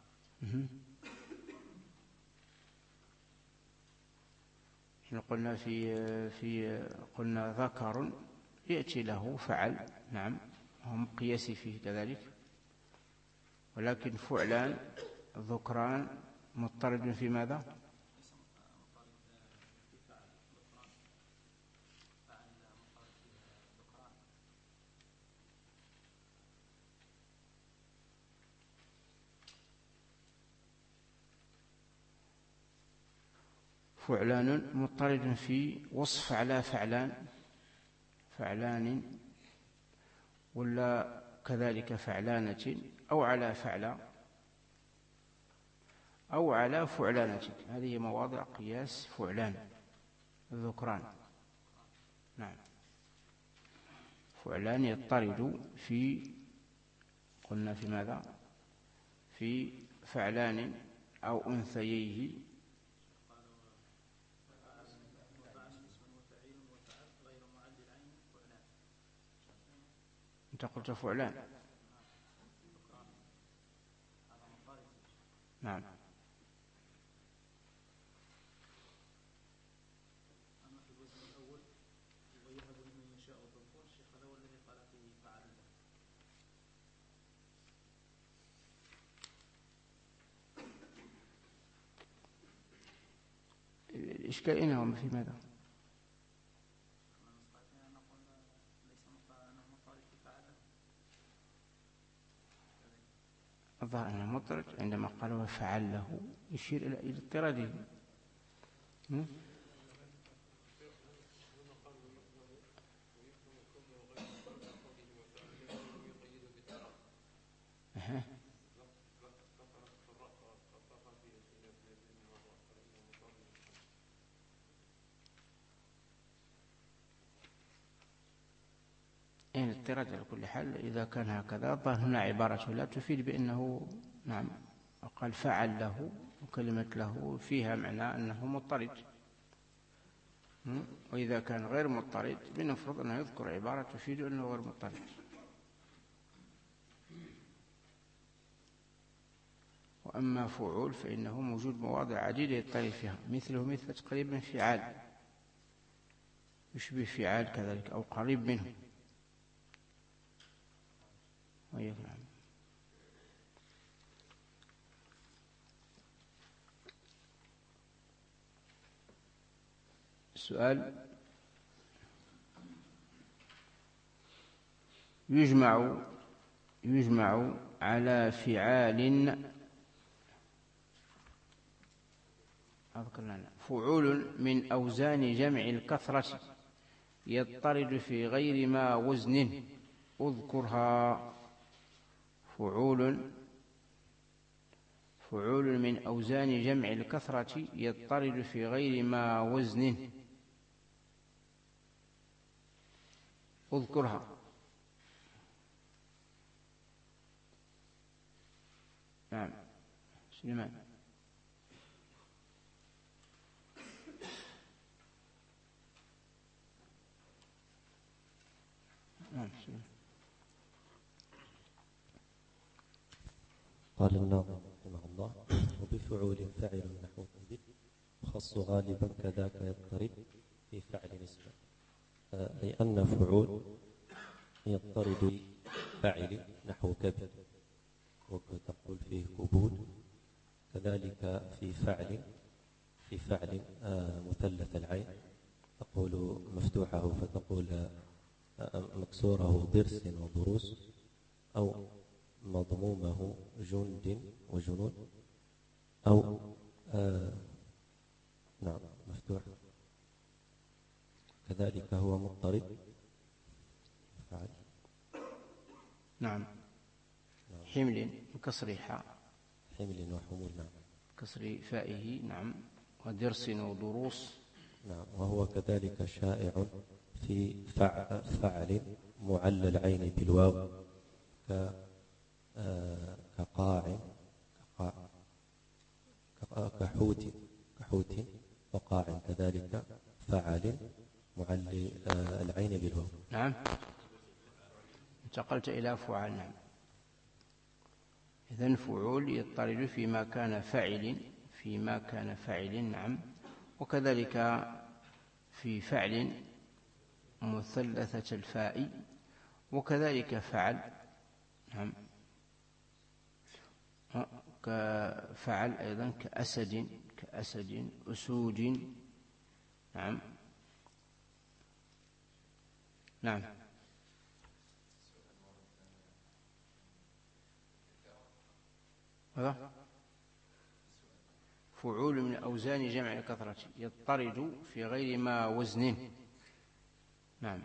قلنا قلنا ذكر يأتي له فعل، نعم، هم قياسي فيه كذلك، ولكن فعلان ذكران مضطرد في ماذا؟ فعلان مضطرد في وصف على فعلان، ولا كذلك فعلانة، أو على فعلى، أو على فعلانتك. هذه مواضع قياس فعلان الذكران. نعم، فعلان يضطرد في، قلنا في ماذا؟ في فعلان أو أنثييه. أنت قلت فعلان. نعم. الإشكال إنه في ماذا؟ الظاهر أنه مطرد عندما قال وفعل له يشير إلى اضطراده. الاضطراد على كل حال إذا كان هكذا، ظهر هنا عبارة لا تفيد بأنه نعم قال فعل له، وكلمة له فيها معنى أنه مضطرد. وإذا كان غير مضطرد بنفرض أنه يذكر عبارة تفيد أنه غير مضطرد. وأما فعول فإنه موجود مواضع عديدة يضطرد فيها، مثله مثل تقريبا فعال، يشبه فعال كذلك أو قريب منه. نعم. السؤال: يجمع على فعال، أذكر لنا فعول من أوزان جمع الكثرة يضطرد في غير ما وزن أذكرها. فعول من أوزان جمع الكثرة يضطرد في غير ما وزن أذكرها. نعم سليمان. نعم سليمان. قال الناظم رحمه الله: وبفعول فعل نحو به يخص غالبا كذاك يضطرد في فعل نسبة. أي أن فعول يضطرد فعل نحو كبد، وتقول فيه كبود. كذلك في فعل مثلث العين تقول مفتوحه فتقول مكسوره ضرس وضروس، أو مضمومه جند وجنود، أو نعم مفتوح. كذلك هو مضطرد فعل. نعم. حمل بكسر حاء، حمل وحمول. نعم. كسر فائه. نعم. ودرس وضروس. نعم. وهو كذلك شائع في فعل معلى العين بالواو كقاع كحوت وقاع. كذلك فعل معلي العين بالواو. نعم. انتقلت إلى فعل. نعم. إذن فعول يضطرد فيما كان فاعل. نعم. وكذلك في فعل مثلثة الفاء، وكذلك فعل. نعم. كفعل أيضا كأسد أسود. نعم. نعم. هذا فعول من أوزان جمع الكثرة يضطرد في غير ما وزن. نعم.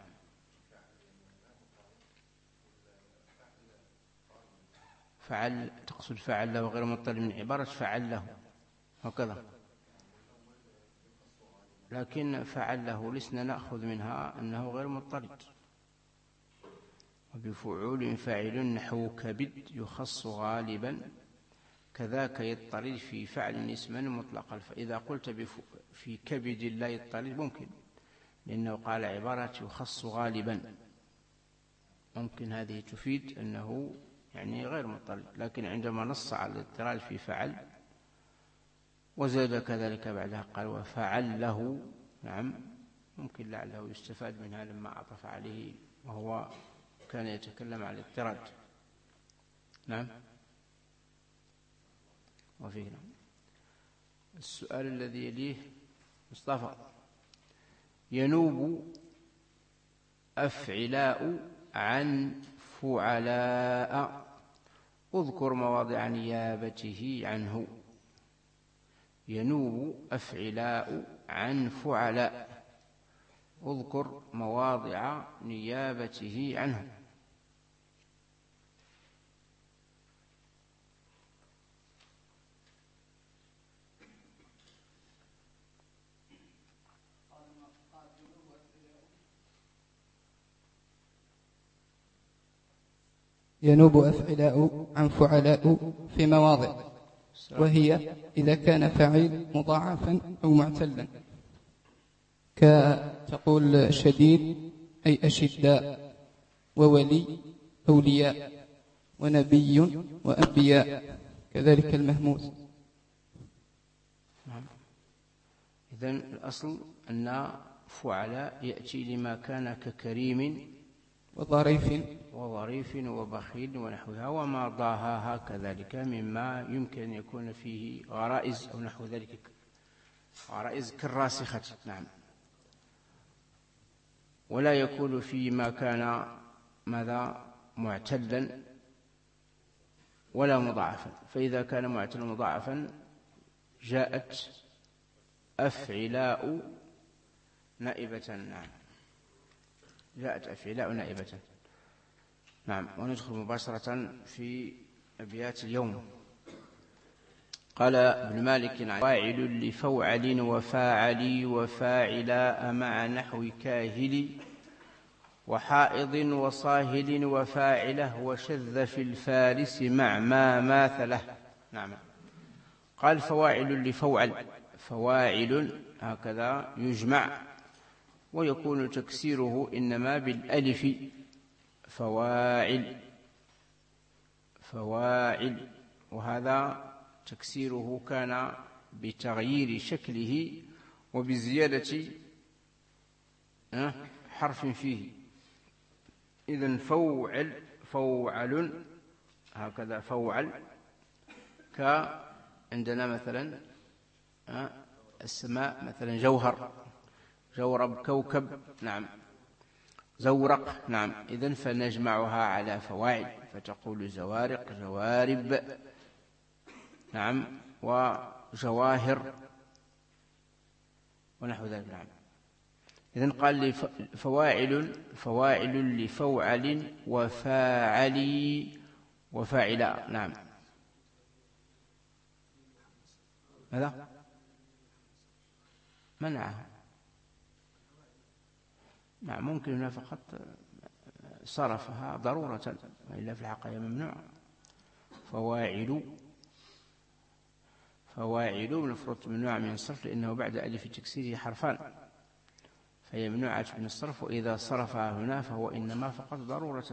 فعل تقصد فعل له غير مضطرد من عبارة فعل له. هكذا. لكن فعله لسنا نأخذ منها أنه غير مضطرد. وبفعول فاعل نحو كبد يخص غالبا كذاك يضطرد في فعل اسما مطلقا. فإذا قلت في كبد لا يضطرد ممكن، لأنه قال عبارة يخص غالبا، ممكن هذه تفيد أنه يعني غير مضطرد. لكن عندما نص على الاضطراد في فعل وزاد كذلك بعدها قال وفعل له، نعم ممكن لعله يستفاد منها لما عطف عليه وهو كان يتكلم عن الاضطراد. نعم. وفيه السؤال الذي يليه مصطفى. ينوب أفعلاء عن فعلاء اذكر مواضع نيابته عنه. ينوب أفعلاء عن فعلاء اذكر مواضع نيابته عنه. ينوب أفعلاء عن فعلاء في مواضع، وهي إذا كان فعيل مضاعفا أو معتلا، كتقول شديد أي أشداء، وولي أولياء، ونبي وأنبياء، كذلك المهموز. إذن الأصل أن فعلاء يأتي لما كان ككريم وظريف وبخيل ونحوها، وما ضاهاها كذلك مما يمكن أن يكون فيه غرائز أو نحو ذلك، غرائز كالراسخة. نعم. ولا يكون فيما كان ماذا معتلا ولا مضاعفا. فإذا كان معتلا مضاعفا جاءت أفعلاء نائبة. نعم، جاءت أفعلاء نائبة. نعم. وندخل مباشرة في أبيات اليوم. قال ابن مالك فاعل لفوعل وفاعلي وفاعلاء مع نحو كاهل وحائض وصاهل وفاعله وشذ في الفارس مع ما ماثله. نعم. قال فواعل لفوعل، فواعل هكذا يجمع ويكون تكسيره إنما بالألف، فواعل فواعل، وهذا تكسيره كان بتغيير شكله وبزيادة حرف فيه. إذن فوعل هكذا فوعل، كعندنا مثلا السماء مثلا جوهر، جورب، كوكب. نعم. زورق. نعم. إذن فنجمعها على فواعل، فتقول زوارق، جوارب، نعم، وجواهر ونحو ذلك. نعم. إذن قال فواعل لفوعل وفاعلي وفاعلا. نعم. ماذا؟ منعها. نعم. ممكن هنا فقط صرفها ضرورة، وإلا في الحقيقة ممنوع. فواعل المفروض ممنوع من الصرف، لأنه بعد ألف تكسيره حرفان، فهي ممنوعة من الصرف. وإذا صرفها هنا فهو إنما فقط ضرورة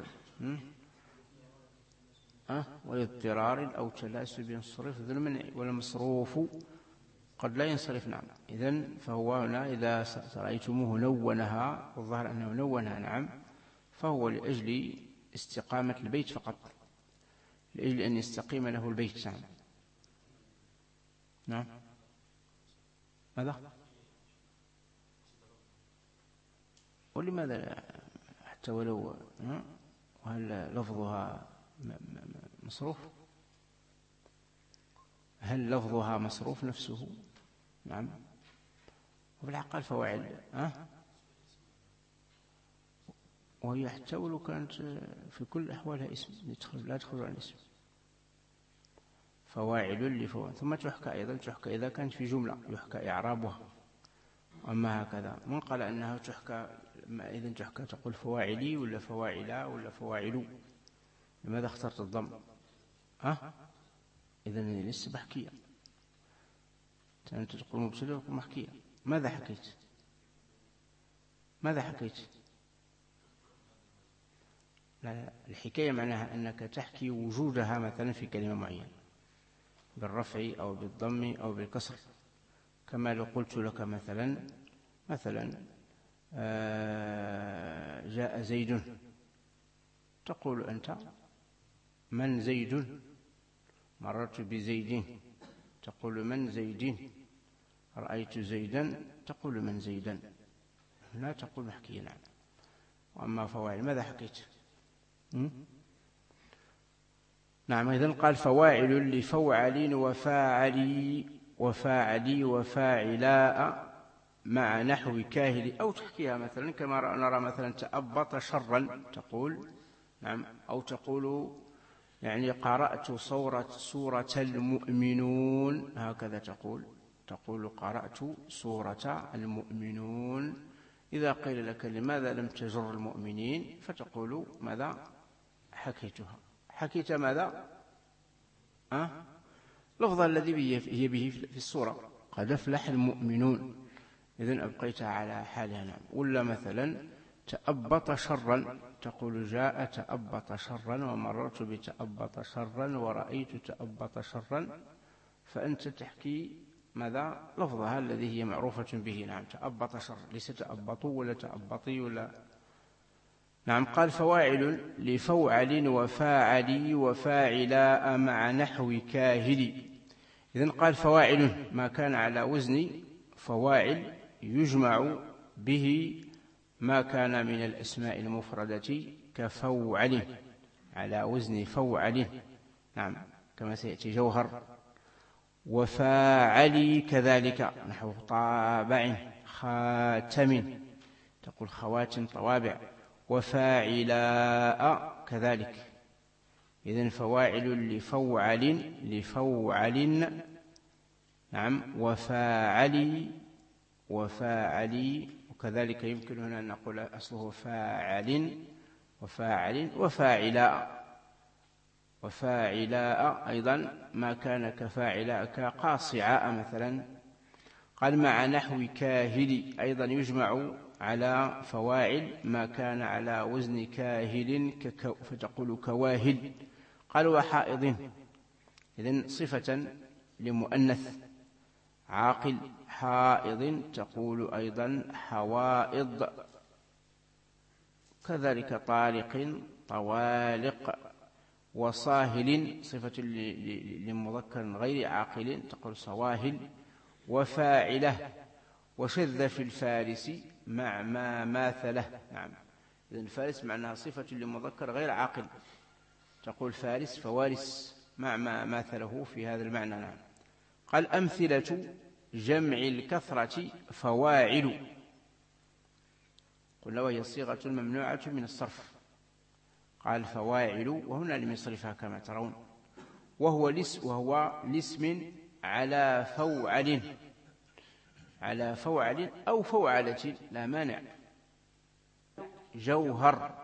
والاضطرار أو تلاسب الصرف ذو المنع، والمصروف قد لا ينصرف. نعم. إذن فهو هنا إذا رأيتموه نونها، والظاهر أنه نونها، نعم، فهو لأجل استقامة البيت فقط، لأجل أن يستقيم له البيت. نعم. نعم. ماذا؟ ولماذا حتى ولو وهل لفظها مصروف؟ هل لفظها مصروف نفسه؟ نعم. وبالعقل فواعل وهي حتى ولو كانت في كل أحوالها اسم لا يدخل على الاسم. فواعل لفواعل. ثم تحكى أيضا، تحكى إذا كانت في جملة يحكى إعرابها. أما هكذا من قال أنها تحكى، إذن تحكى تقول فواعلي ولا فواعلا ولا فواعلو؟ لماذا اخترت الضم؟ إذن لسه بحكية، أنت تقول مبتدأ وتقول محكية. ماذا حكيت؟ ماذا حكيت؟ لا، الحكاية معناها أنك تحكي وجودها مثلا في كلمة معينة بالرفع أو بالضم أو بالكسر. كما لو قلت لك مثلا جاء زيد، تقول أنت من زيد؟ مررت بزيد، تقول من زيد؟ رأيت زيدا، تقول من زيدا، لا تقول محكيا. نعم. وأما فواعل ماذا حكيت؟ نعم. إذن قال فواعل لفوعل وفاعلي وفاعلاء مع نحو كاهل. أو تحكيها مثلا كما نرى مثلا تأبط شرا، تقول نعم. أو تقول يعني قرأت سورة المؤمنون، هكذا تقول قرأت سورة المؤمنون. إذا قيل لك لماذا لم تجر المؤمنين، فتقول ماذا؟ حكيتها. حكيت ماذا؟ لفظ الذي هي به في السورة، قد أفلح المؤمنون، إذن أبقيتها على حالها. نعم. ولا مثلا تأبط شرا، تقول جاء تأبط شرا ومررت بتأبط شرا ورأيت تأبط شرا، فأنت تحكي ماذا؟ لفظها الذي هي معروفة به. نعم. تأبط شر، ليس تأبطوا ولا تأبطي ولا. نعم. قال فواعل لفوعل وفاعلي وفاعلاء مع نحو كاهل. إذن قال فواعل ما كان على وزن فواعل يجمع به ما كان من الأسماء المفردة كفوعل، على وزن فوعل. نعم. كما سيأتي جوهر. وفاعلي كذلك نحو طابع خاتم، تقول خواتم طوابع. وفاعلاء كذلك. إذن فواعل لفوعل نعم. وفاعلي وكذلك يمكن هنا أن نقول أصله فاعل وفاعلاء أيضا ما كان كفاعلاء كقاصعاء مثلا. قال مع نحو كاهل أيضا يجمع على فواعل ما كان على وزن كاهل فتقول كواهل. قال وحائض، إذن صفة لمؤنث عاقل. حائض تقول أيضا حوائض. كذلك طالق طوالق. وصاهل صفة لمذكر غير عاقل، تقول صواهل. وفاعلة. وشذ في الفارس مع ما ماثله. نعم. إذن الفارس معناها صفة لمذكر غير عاقل، تقول فارس فوارس مع ما ماثله في هذا المعنى. نعم. قال أمثلة جمع الكثرة فواعل، قلنا وهي صيغة ممنوعة من الصرف. قال فواعل، وهنا لم يصرفها كما ترون. وهو لاسم على فوعل أو فوعلة لا مانع. جوهر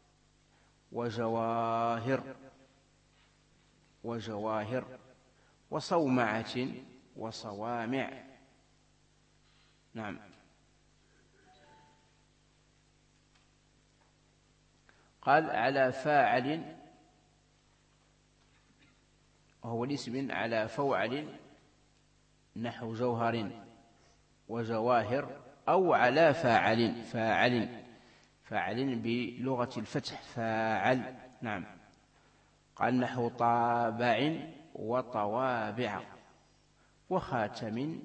وجواهر وصومعة وصوامع. نعم. قال على فاعل، وهو الاسم على فوعل نحو جوهر وجواهر، أو على فاعل بلغة الفتح فاعل. نعم. قال نحو طابع وطوابع وخاتم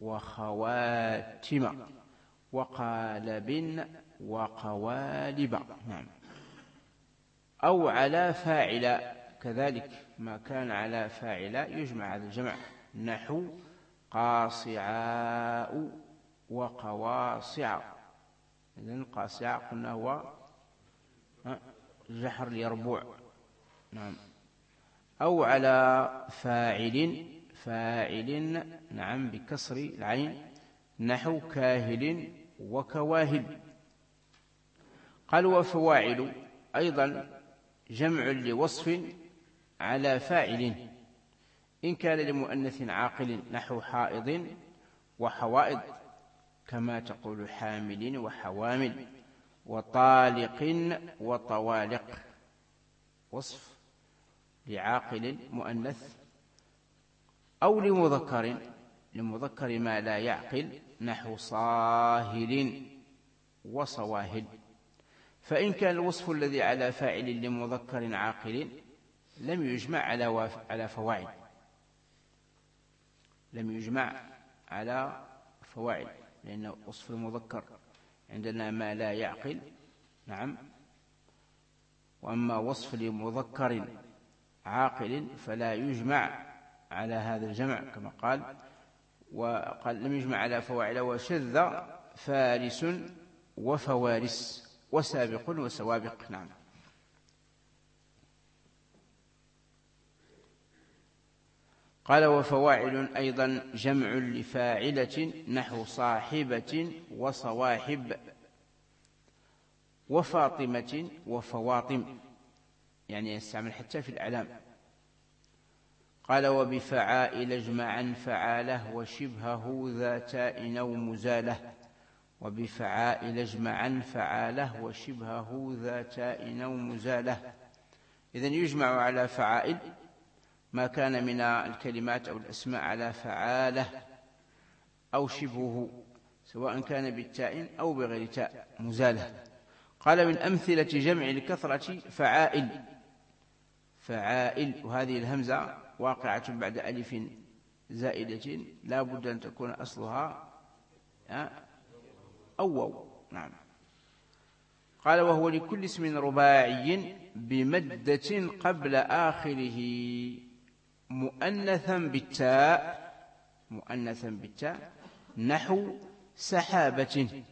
وخواتم وقالب وقوالب. نعم. أو على فاعل كذلك ما كان على فاعل يجمع هذا الجمع، نحو قاصعاء وقواصع. إذن قاصع قلنا هو جحر اليربوع. نعم. أو على فاعل نعم بكسر العين، نحو كاهل وكواهل. قال وفواعل أيضا جمع لوصف على فاعل إن كان لمؤنث عاقل، نحو حائض وحوائض، كما تقول حامل وحوامل، وطالق وطوالق، وصف لعاقل مؤنث. أو لمذكر ما لا يعقل، نحو صاهل وصواهل. فإن كان الوصف الذي على فاعل لمذكر عاقل لم يجمع على فواعل، لأن وصف المذكر عندنا ما لا يعقل، نعم. وأما وصف لمذكر عاقل فلا يجمع على هذا الجمع، كما قال لم يجمع على فواعل. وشذ فارس وفوارس وسابق وسوابق. نعم. قال وفواعل أيضا جمع لفاعلة، نحو صاحبة وصواحب، وفاطمة وفواطم، يعني يستعمل حتى في الأعلام. قال وبفعائل اجمعا فعاله وشبهه ذا تاء أو مزالة. وبفعائل اجمعا فعاله وشبهه ذا تاء أو مزالة. إذن يجمع على فعائل ما كان من الكلمات أو الأسماء على فعاله أو شبهه، سواء كان بالتاء أو بغير تاء مزالة. قال من أمثلة جمع الكثرة فعائل، وهذه الهمزة واقعة بعد ألف زائدة لا بد أن تكون أصلها أو. نعم. قال وهو لكل اسم رباعي بمدة قبل آخره مؤنثا بالتاء، نحو سحابة.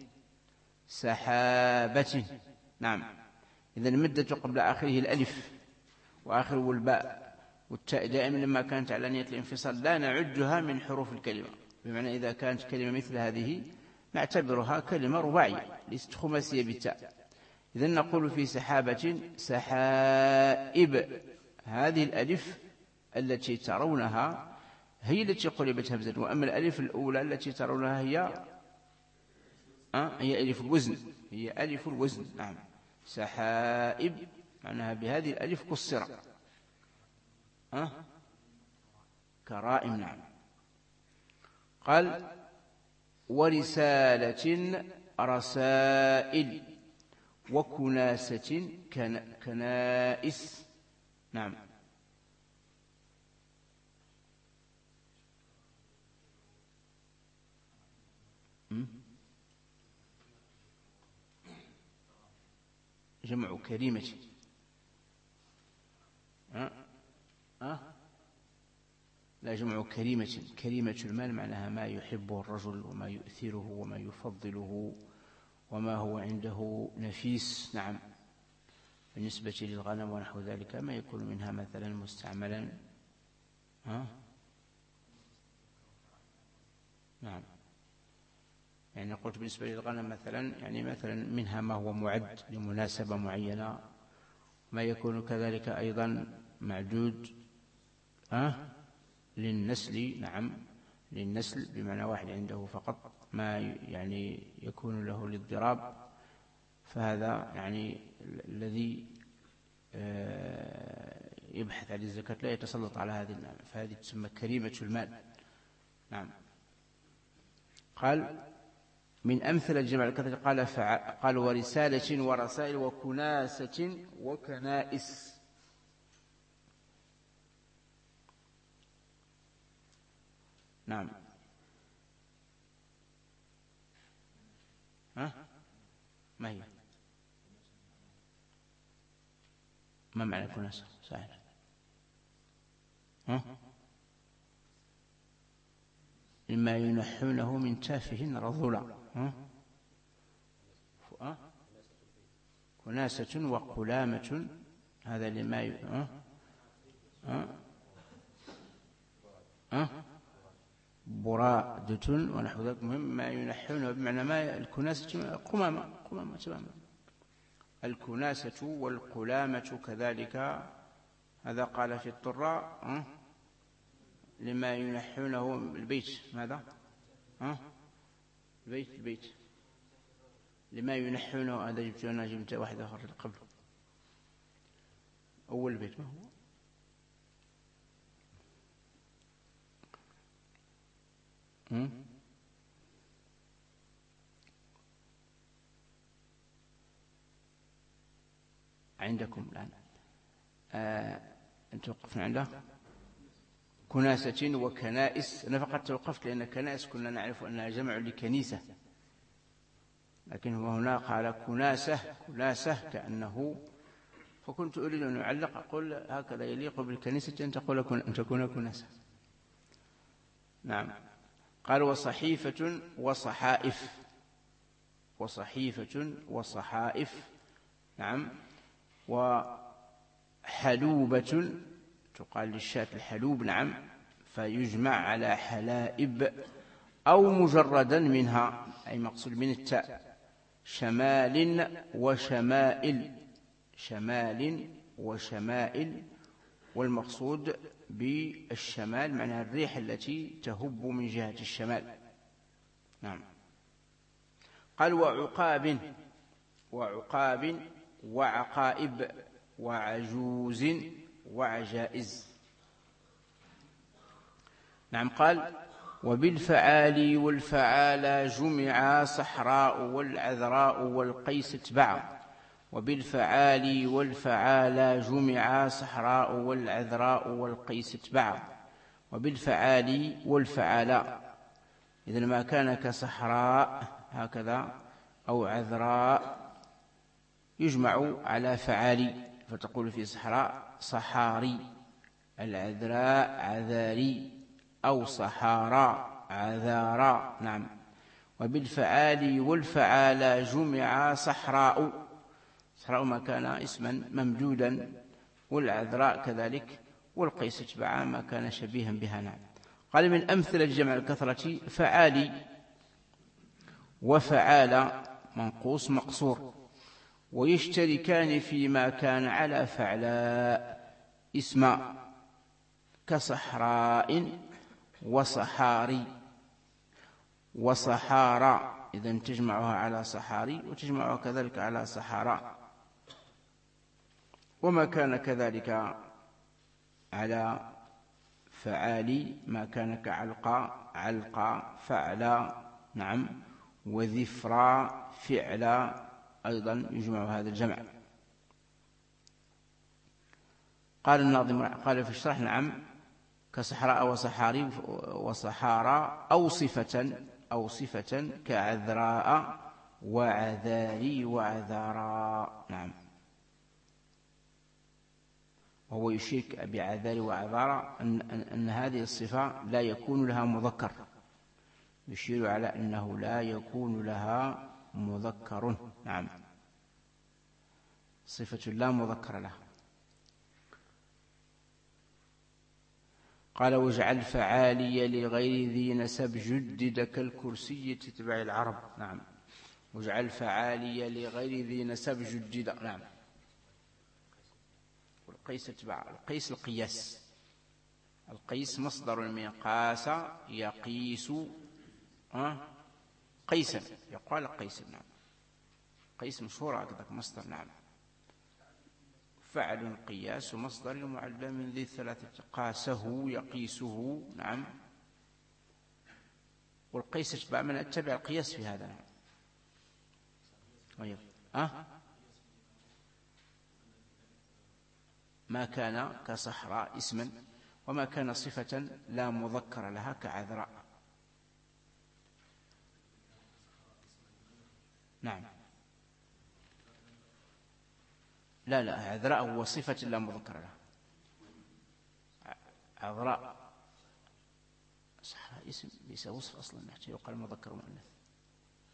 نعم. إذن المدة قبل آخره الألف وآخره الباء والتاء دائما لما كانت على نية الانفصال لا نعدها من حروف الكلمة، بمعنى إذا كانت كلمة مثل هذه نعتبرها كلمة رباعية ليست خماسية بالتاء. إذن نقول في سحابة سحائب، هذه الألف التي ترونها هي التي قلبت همزة، وأما الألف الأولى التي ترونها هي ألف الوزن. نعم. سحائب معناها بهذه الألف كسر كرائم. نعم. قال ورسالة رسائل، وكناسة كنائس. نعم. جمع كريمة. لا، جمع كريمة. كريمة المال معناها ما يحبه الرجل وما يؤثره وما يفضله وما هو عنده نفيس. نعم. بالنسبة للغنم ونحو ذلك ما يكون منها مثلا مستعملا. نعم. يعني قلت بالنسبة للغنم مثلا، يعني مثلا منها ما هو معد لمناسبة معينة، ما يكون كذلك أيضا معدود للنسل. نعم. للنسل بمعنى واحد عنده فقط، ما يعني يكون له الاضطراب، فهذا يعني الذي يبحث عن الزكاة لا يتسلط على هذه النعم، فهذه تسمى كريمة المال. نعم. قال من أمثلة جمع الكثرة قال ورسالة ورسائل وكناسة وكنائس. نعم. ما هي؟ ما معنى كناسة؟ صحيح. مما ينحونه من تافه رذولا. كناسة وقلامة، هذا لما برادة ونحو ذلك. مهم ما ينحونه بمعنى ما الكناسة قمامة تماما. الكناسة والقلامة كذلك. هذا قال في الطراء لما ينحونه البيت. ماذا؟ البيت لما ينحونه. هذا جبت واحد آخر قبل أول بيت. ما هو؟ عندكم الآن أنتم وقفنا عنده كناسة وكنائس. أنا فقط توقفت لأن كنائس كنا نعرف أنها جمع لكنيسة، لكن هو هنا قال كناسة كأنه، فكنت أريد أن أعلق أقول هكذا يليق بالكنيسة أن تكون كناسة. نعم. قال وصحيفة وصحائف. نعم. وحلوبة تقال للشاة الحلوب. نعم. فيجمع على حلائب أو مجردا منها، أي مقصود من التاء. شمال وشمائل. والمقصود بالشمال معناها الريح التي تهب من جهة الشمال. نعم. قال وعقاب وعقائب وعجوز وعجائز. نعم. قال وبالفعال والفعالى جمعا صحراء والعذراء والقيس اتبعا. وبالفعال والفعالى جمعا صحراء والعذراء والقيس اتبعا. وبالفعال والفعالى إذن ما كان كصحراء هكذا أو عذراء يجمع على فعالي، فتقول في صحراء صحاري، العذراء عذاري، أو صحارى عذارى. نعم. وبالفعال والفعالى جمع صحراء ما كان اسما ممدودا، والعذراء كذلك، والقيس اتبعا ما كان شبيها بها. نعم. قال من أمثلة جمع الكثرة فعالي وفعال منقوص مقصور، ويشتركان فيما كان على فعلاء اسما كصحراء وصحاري وصحارى. إذن تجمعها على صحاري وتجمعها كذلك على صحارى. وما كان كذلك على فعالي ما كان كعلقى فعلا. نعم. وذفرا فعلا أيضا يجمع هذا الجمع. قال الناظم قال في الشرح نعم كصحراء وصحاري وصحارى أو صفة كعذراء وعذاري وعذارى. نعم. وهو يشيك بعذاري وعذارى أن هذه الصفة لا يكون لها مذكر، يشير على أنه لا يكون لها مذكر. نعم. صفة لا مذكر لها. قال واجعل فعالي لغير ذي نسب جدد كالكرسي تتبع العرب. نعم. واجعل فعالي لغير ذي نسب جدد. نعم. والقيس تتبع القيس القياس. القيس مصدر من قاس يقيس قيسا، يقال قيسا. نعم. قيس مشهور هكذا مصدر. نعم. فعل قياس مصدر معلم من ذي الثلاثة قاسه يقيسه. نعم. والقيس اتبع من اتبع القياس في هذا. نعم. ما كان كصحراء اسما، وما كان صفة لا مذكر لها كعذراء. نعم. لا عذراء هو صفة لا مذكر لها. عذراء صحراء اسم ليس وصف أصلا، حتى يقال مذكر ومؤنث،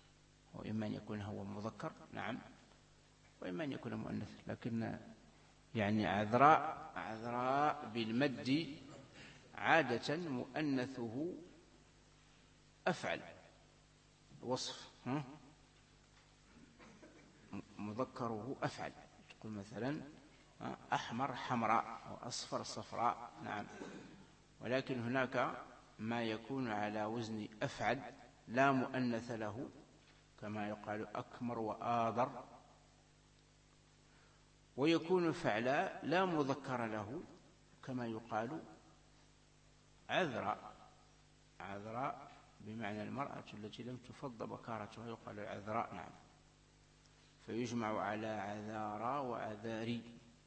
وإما أن يكون هو مذكر. نعم. وإما أن يكون مؤنث، لكن يعني عذراء، عذراء بالمد عادة مؤنثه أفعل وصف، مذكره أفعل. تقول مثلا أحمر حمراء وأصفر صفراء، نعم. ولكن هناك ما يكون على وزن أفعل لا مؤنث له، كما يقال أكمر وآذر. ويكون فعلا لا مذكر له، كما يقال عذراء. عذراء بمعنى المرأة التي لم تفض بكارتها، يقال عذراء، نعم. فيجمع على عذارى وعذاري،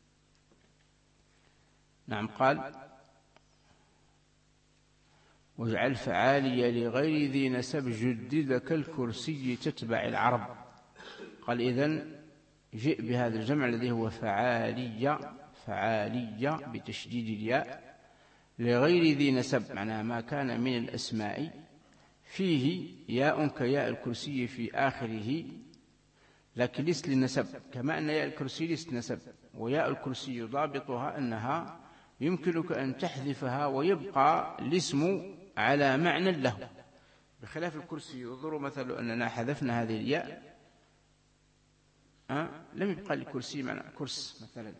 نعم. قال واجعل فعالي لغير ذي نسب جدد كالكرسي تتبع العرب. قال إذن جئ بهذا الجمع الذي هو فعالية، فعالية بتشديد الياء، لغير ذي نسب، معناها ما كان من الأسماء فيه ياء كياء الكرسي في آخره، لكن ليست للنسب، كما أن ياء الكرسي ليست نسب. وياء الكرسي ضابطها أنها يمكنك أن تحذفها ويبقى الاسم على معنى له، بخلاف الكرسي. ينظر مثل أننا حذفنا هذه الياء، لم يبقى للكرسي معنى كرس مثلا،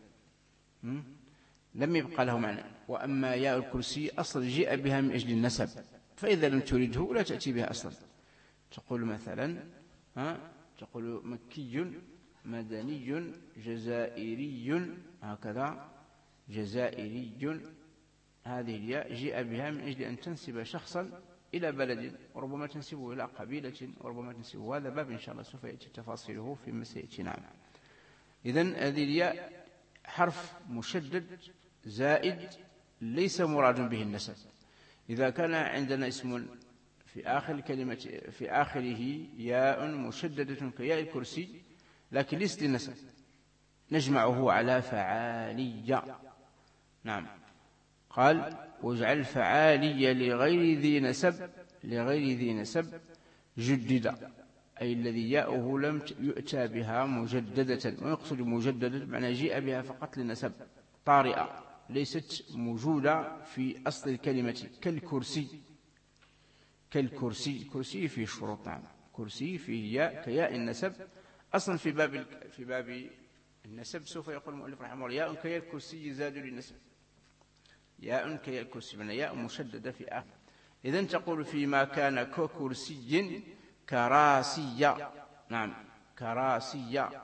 لم يبقى له معنى. وأما ياء الكرسي أصلا جاء بها من أجل النسب، فإذا لم تريده لا تأتي بها أصلا. تقول مثلا تقول مكي مدني جزائري، هكذا جزائري. هذه الياء جاء بها من أجل أن تنسب شخصا إلى بلد، وربما تنسبه إلى قبيلة، وربما تنسبه. هذا باب إن شاء الله سوف يأتي تفاصيله في سيأتي، نعم. إذن هذه الياء حرف مشدد زائد ليس مراد به النسب. إذا كان عندنا اسم في آخر الكلمة في آخره ياء مشددة كياء الكرسي لكن ليست للنسب، نجمعه على فعالية، نعم. قال واجعل فعالية لغير ذي نسب، لغير ذي نسب جدد، أي الذي ياؤه لم يؤتى بها مجددة. ويقصد مجددة معنى جاء بها فقط للنسب، طارئة ليست موجودة في أصل الكلمة، كالكرسي. كالكرسي، كرسي فيه شروط، نعم. كرسي فيه ياء كياء النسب. أصلا في باب النسب سوف يقول المؤلف رحمه الله ياء كياء الكرسي زاد للنسب، ياء كياء الكرسي من ياء مشددة في آخر. إذن تقول فيما كان ككرسي كراسية، نعم، كراسية.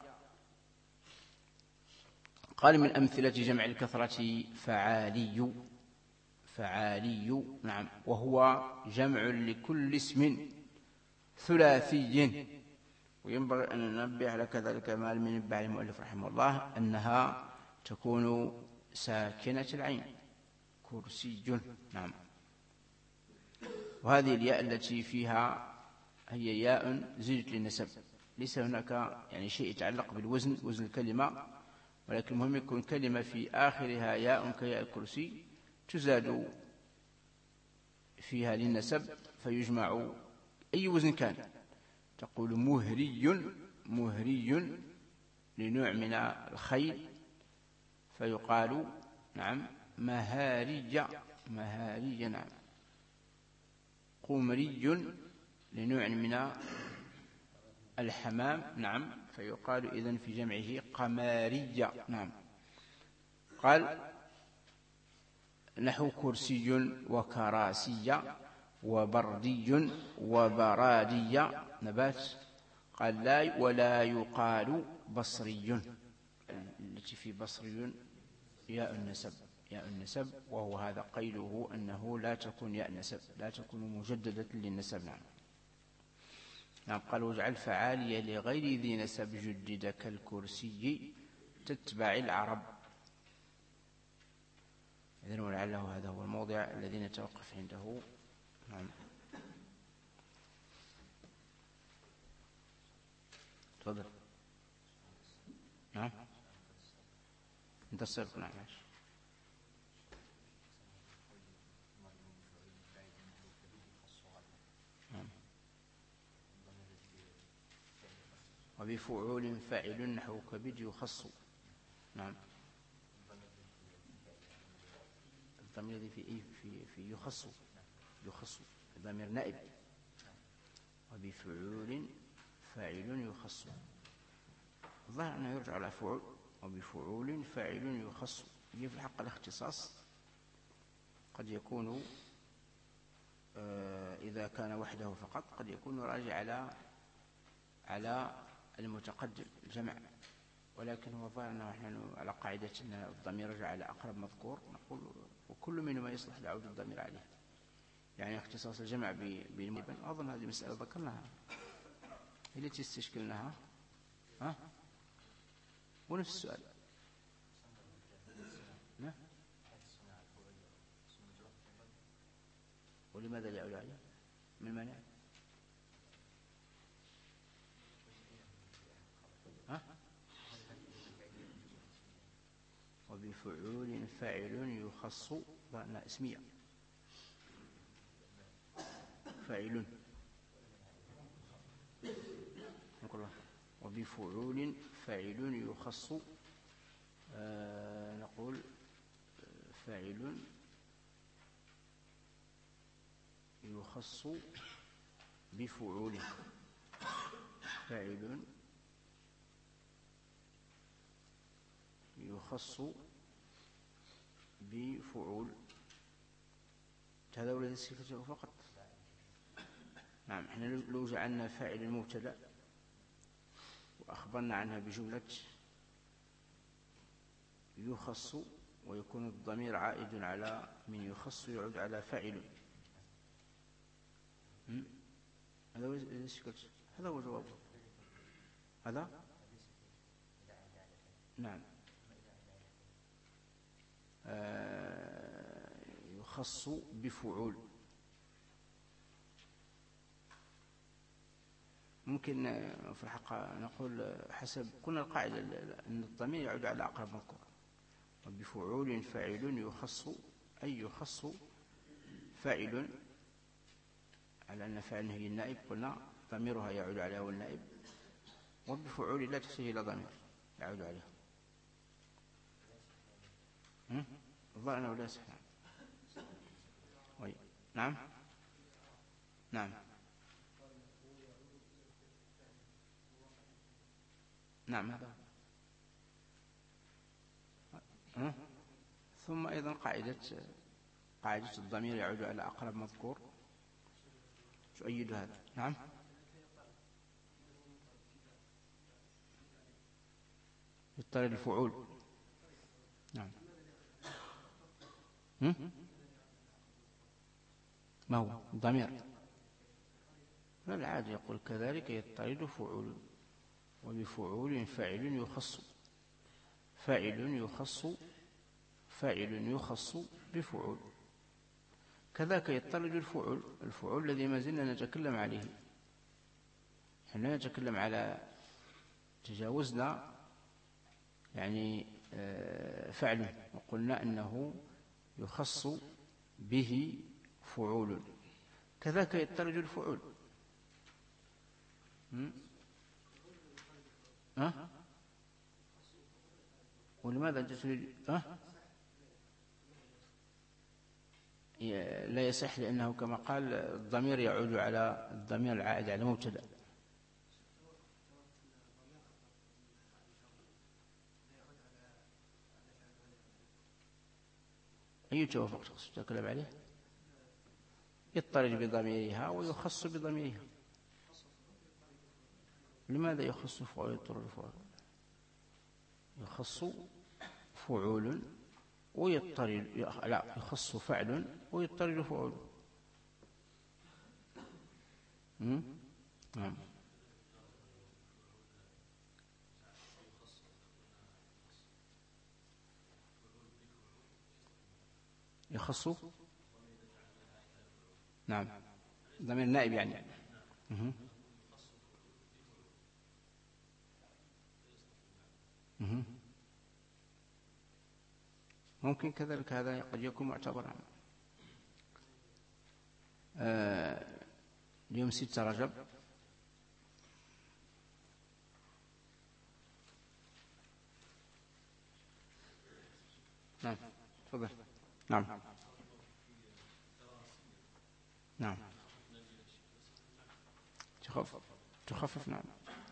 قال من أمثلة جمع الكثرة فعالي، فعالي، نعم، وهو جمع لكل اسم ثلاثي. وينبغي أن ننبه على كذلك ما من بعد المؤلف رحمه الله أنها تكون ساكنة العين، كرسي، نعم. وهذه الياء التي فيها هي ياء زيدت للنسب، ليس هناك يعني شيء يتعلق بالوزن، وزن الكلمة، ولكن المهم يكون كلمة في آخرها ياء كياء الكرسي تزاد فيها للنسب فيجمع أي وزن كان. تقول مهري، مهري لنوع من الخيل فيقال، نعم، مهاري، مهاري، نعم. قمري لنوع من الحمام، نعم، فيقال إذن في جمعه قماري، نعم. قال نحو كرسي وكراسي وبردي وبرادي نبات. قال لا ولا يقال بصري، التي في بصري ياء النسب، ياء النسب، وهو هذا قيله أنه لا تكون ياء النسب، لا تكون مجددة للنسب، نعم. نعم. قال واجعل فعالية لغير ذي نسب جدد كالكرسي تتبع العرب. إذن ولعله هذا هو الموضع الذي نتوقف عنده، نعم. تفضل، نعم. انت السابق، نعم. وبفعول فاعل نحو كبد يخص، نعم. الضمير الذي في يخص ضمير نائب. وبفعول فاعل يخص، الظاهر أنه يرجع على فعول. وبفعول فاعل يخص، هي في الحق الاختصاص قد يكون إذا كان وحده فقط، قد يكون راجع على المتقدم الجمع، ولكن هو ظاهر أنه نحن على قاعدة أن الضمير رجع على أقرب مذكور، نقول وكل منهما يصلح لعود الضمير عليه، يعني اختصاص الجمع بالمبن. أظن هذه مسألة ذكرناها التي استشكلناها. ونفس السؤال. ولماذا لا يعود عليه؟ من المانع؟ وبفعول فاعل يخص، ظن اسمية فاعل. وبفعول فاعل يخص، نقول فاعل يخص بفعول، فاعل يخص بفعول. هذا هو الذي استفدته فقط. نعم، احنا لو جعلنا فاعل المبتدا وأخبرنا عنها بجملة يخص، ويكون الضمير عائد على من يخص يعود على فاعل. هذا هو جوابه. هذا نعم، يخص بفعول. ممكن في الحقيقة نقول حسب قلنا القاعدة أن الضمير يعود على أقرب مذكور. وبفعول فاعل يخص، أي يخص فاعل، على أن فاعل هي النائب، قلنا ضميرها يعود عليه هو النائب. وبفعول لا تحتاج إلى ضمير يعود عليه. الظاهر أنه لا يصح. نعم نعم نعم، هذا. ثم أيضا قاعدة الضمير يعود على أقرب مذكور تؤيد هذا. نعم، يضطرد الفعول. نعم. ما هو الضمير؟ لا، العادي يقول كذلك يضطرد فعول. وبفعول فاعل يخص، فاعل يخص بفعول. كذاك يضطرد الفعول الذي ما زلنا نتكلم عليه. حنا نتكلم على تجاوزنا يعني فعل، وقلنا أنه يخص به فعول. كذاك يضطرد الفعول. ولماذا أنت تريد لا يصح؟ لأنه كما قال الضمير يعود على الضمير العائد على مبتدأ. أي توافق تقصد تتكلم عليه؟ يضطرد بضميرها ويخص بضميرها. لماذا يخص فعول يضطرد فعول؟ يخص فعول ويضطرد، لا، يخص فعل ويضطرد فعول. نعم. يخص، نعم، ضمير النائب يعني. ممكن كذلك، هذا قد يكون معتبرا. اليوم 6 رجب. نعم، تفضل. نعم نعم تخفف نعم.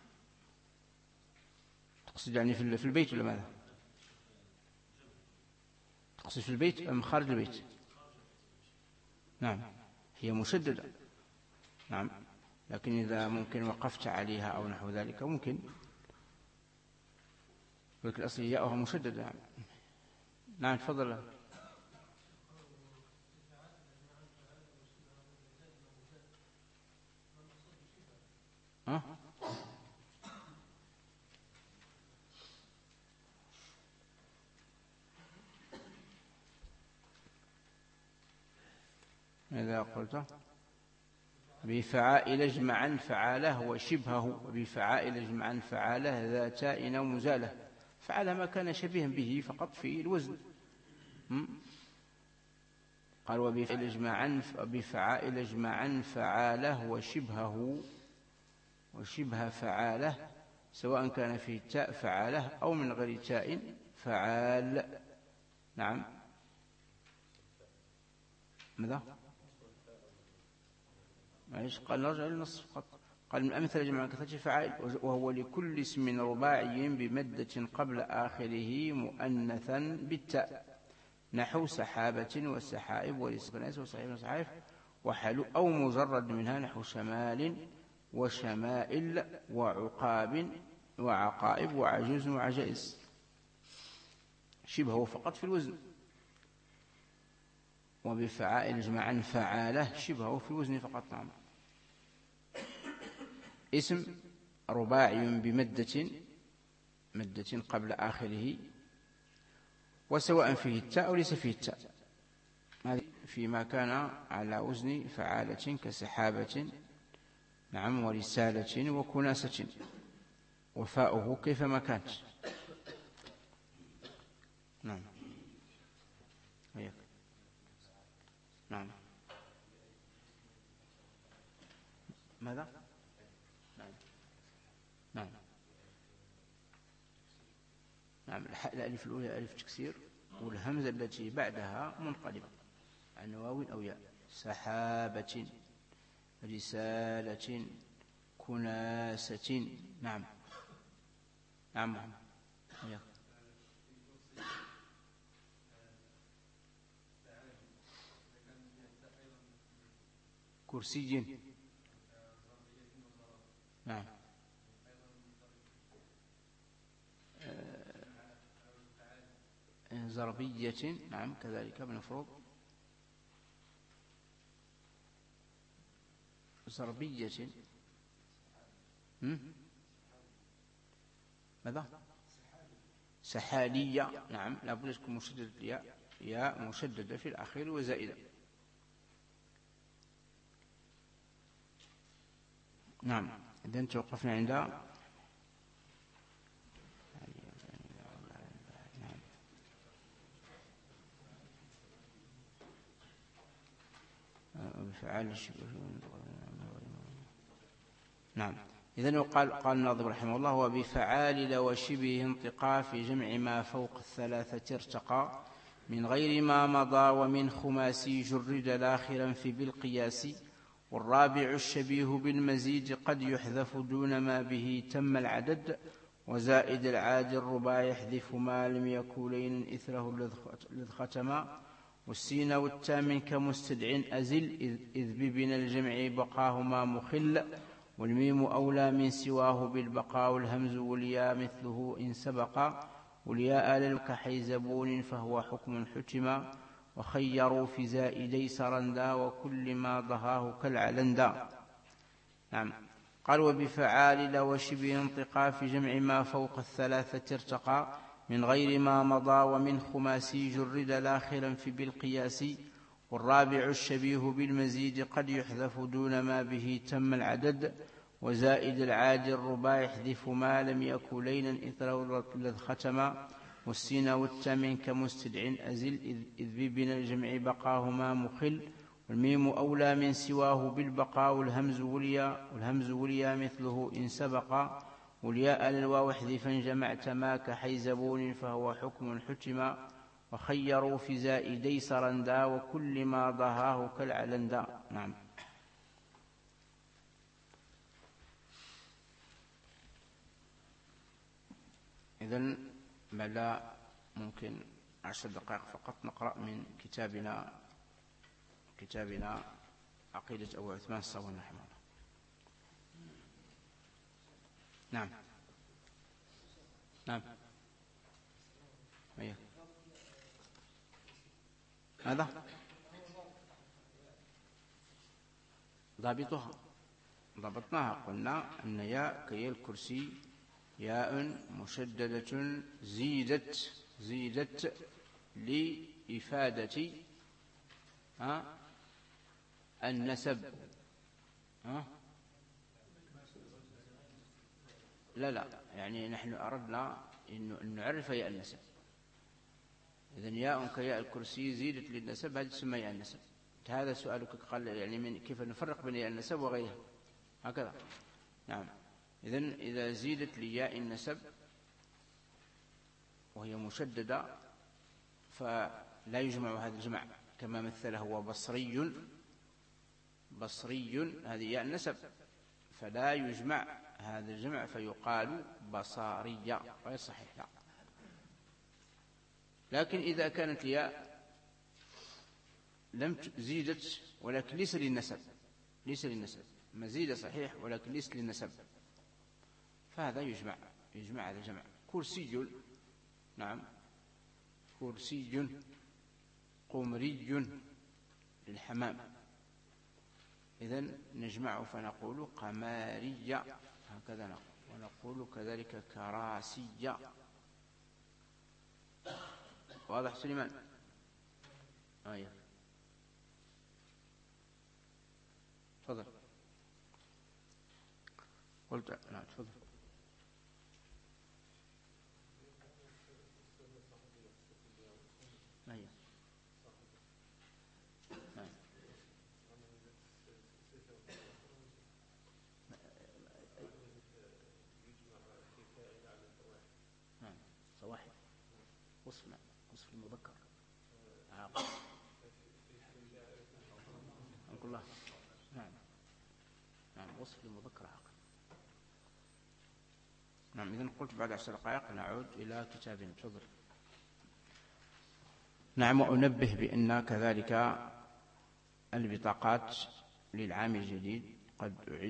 تقصد يعني في البيت ولا ماذا؟ تقصد في البيت أم خارج البيت؟ نعم هي مشددة نعم، لكن إذا ممكن وقفت عليها أو نحو ذلك ممكن، ولكن الأصل ياءها مشددة. نعم تفضل. إذا قلت بفعائل اجمعا فعاله وشبهه، وبفعائل اجمعا فعاله ذاتاء أو مزالة. فعل ما كان شبيها به فقط في الوزن. قال وبفعائل اجمعا فعاله وشبهه، وشبه فعاله سواء كان في تاء فعاله أو من غير تاء فعال. نعم ماذا؟ معلش قال نرجع للنص فقط. قال من أمثل جمع كثرة فعائل وهو لكل اسم رباعي بمدة قبل آخره مؤنثا بالتاء، نحو سحابة والسحائب ولسبناس وصحيب وصحائف وحلو، أو مجرد منها نحو شمال وشمائل وعقاب وعقائب وعجوز وعجائز. شبهه فقط في الوزن. وبفعائل اجمعا فعاله شبهه في الوزن فقط. نعم اسم رباعي بمدة قبل آخره، وسواء فيه التاء أو ليس فيه التاء، هذه فيما كان على وزن فعالة كسحابة نعم ورسالة وكناسة، وفاؤه كيفما كانت. نعم نعم ماذا؟ نعم نعم الألف الأولى ألف تكسير، والهمزة التي بعدها منقلبة عن واو أو ياء. سحابة رسالة كناسة. نعم نعم كرسي. نعم زربية. نعم كذلك بالمفروض زربية. ماذا؟ سحالية. نعم لا بد تكون مشددة، ياء مشددة في الأخير وزائدة. نعم إذن توقفنا عند فعال. نعم إذن قال الناظم رحمه الله وبفعال وشبه انطقا في جمع ما فوق الثلاثة ارتقى من غير ما مضى ومن خماسي جرد لاخرا في بالقياس والرابع الشبيه بالمزيد قد يحذف دون ما به تم العدد وزائد العاد الرباع يحذف ما لم يكن لين إثره الذ ختما والسين والتام كمستدع أزل إذ ببن الجمع بقاهما مخل والميم أولى من سواه بالبقاء والهمز والياء مثله إن سبقا والياء للكحيزبون فهو حكم حتما وخيروا في زائدي سرندا وكل ما ضهاه كالعلندا. نعم قال وبفعال وشبه انطقا في جمع ما فوق الثلاثة ارتقى من غير ما مضى ومن خماسي جرد لاخرا في بالقياس والرابع الشبيه بالمزيد قد يحذف دون ما به تم العدد وزائد العاد الرباع يحذف ما لم يكن لينا إثره الذ ختما والسين والتام كمستدع أزل إذ ببن الجمع بقاهما مخل والميم أولى من سواه بالبقاء والهمز والياء مثله إن سبقا والياء للواو احذفا جمعت ما كحيزبون فهو حكم حتما وخيروا في زائدي سرندا وكل ما ضهاه كالعلندا. نعم. إذن بلا ممكن 10 دقائق فقط نقرأ من كتابنا عقيدة أبو عثمان الصابوني رحمه الله. نعم نعم. أيه. هذا ضبطناها، قلنا أن ياء كياء الكرسي ياء مشددة زيدت لإفادة النسب. لا يعني نحن أردنا أن نعرف ياء النسب. إذن ياء كياء الكرسي زيدت للنسب، هذه تسمى ياء النسب. هذا سؤالك قال يعني من كيف نفرق بين ياء النسب وغيرها هكذا. نعم. إذن إذا زيدت لياء النسب وهي مشددة فلا يجمع هذا الجمع كما مثله هو بصري، هذه ياء النسب، فلا يجمع هذا الجمع فيقال بصارية، غير صحيح. لا. لكن إذا كانت ياء لم زيدت ولكن ليس للنسب مزيد صحيح ولكن ليس للنسب، فهذا يجمع هذا الجمع. كرسي، نعم، كرسي. قمري للحمام، إذن نجمع فنقول قمارية، هكذا نقول. ونقول كذلك كراسية. واضح سليمان؟ آية. تفضل. قلت نعم تفضل. آية. نعم. نعم. صواحب وصف المذكر عاقل. أنك الله. نعم. وصف المذكر عاقل. نعم. إذن قلت بعد 10 دقائق نعود إلى كتابنا. تفضل. نعم. وأنبه بأن كذلك البطاقات للعام الجديد قد